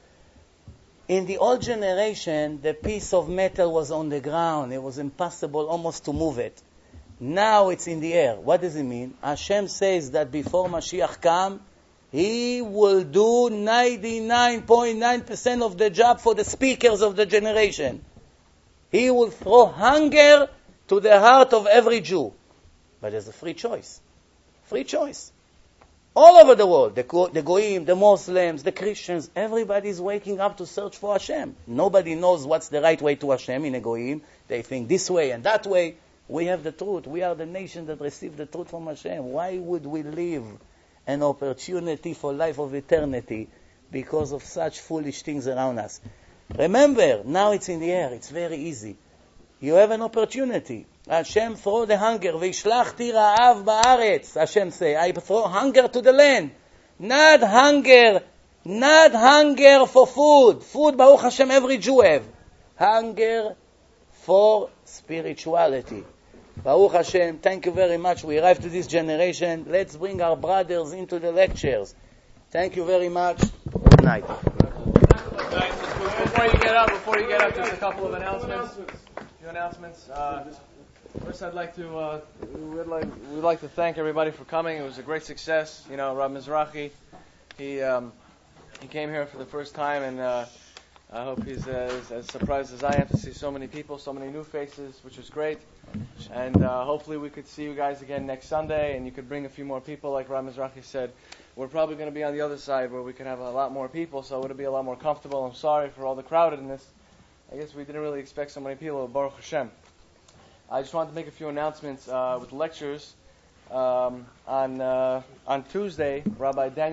In the old generation, the piece of metal was on the ground. It was impossible almost to move it. Now it's in the air. What does it mean? Hashem says that before Mashiach comes, He will do ninety-nine point nine percent of the job for the speakers of the generation. He will throw hunger to the heart of every Jew. But there's a free choice. Free choice. All over the world, the, Go- the Goyim, the Muslims, the Christians, everybody's waking up to search for Hashem. Nobody knows what's the right way to Hashem in a Goyim. They think this way and that way. We have the truth. We are the nation that received the truth from Hashem. Why would we leave an opportunity for life of eternity because of such foolish things around us? Remember, now it's in the air. It's very easy. You have an opportunity. Hashem throw the hunger. Vishlachti ra'av ba'aretz. Hashem say, I throw hunger to the land. Not hunger, not hunger for food. Food, Baruch Hashem, every Jew have. Hunger for spirituality. Baruch Hashem, thank you very much. We arrived to this generation. Let's bring our brothers into the lectures. Thank you very much. Good night. Before you get up, before you get up, just a couple of announcements. A few announcements. Uh, first, I'd like to uh, we'd like we'd like to thank everybody for coming. It was a great success. You know, Rav Mizrahi, he um, he came here for the first time, and uh, I hope he's as, as surprised as I am to see so many people, so many new faces, which is great. And uh, hopefully we could see you guys again next Sunday, and you could bring a few more people, like Rav Mizrahi said. We're probably going to be on the other side where we can have a lot more people, so it'll be a lot more comfortable. I'm sorry for all the crowdedness. I guess we didn't really expect so many people, but Baruch Hashem. I just wanted to make a few announcements uh, with lectures. Um, on uh, on Tuesday, Rabbi Daniel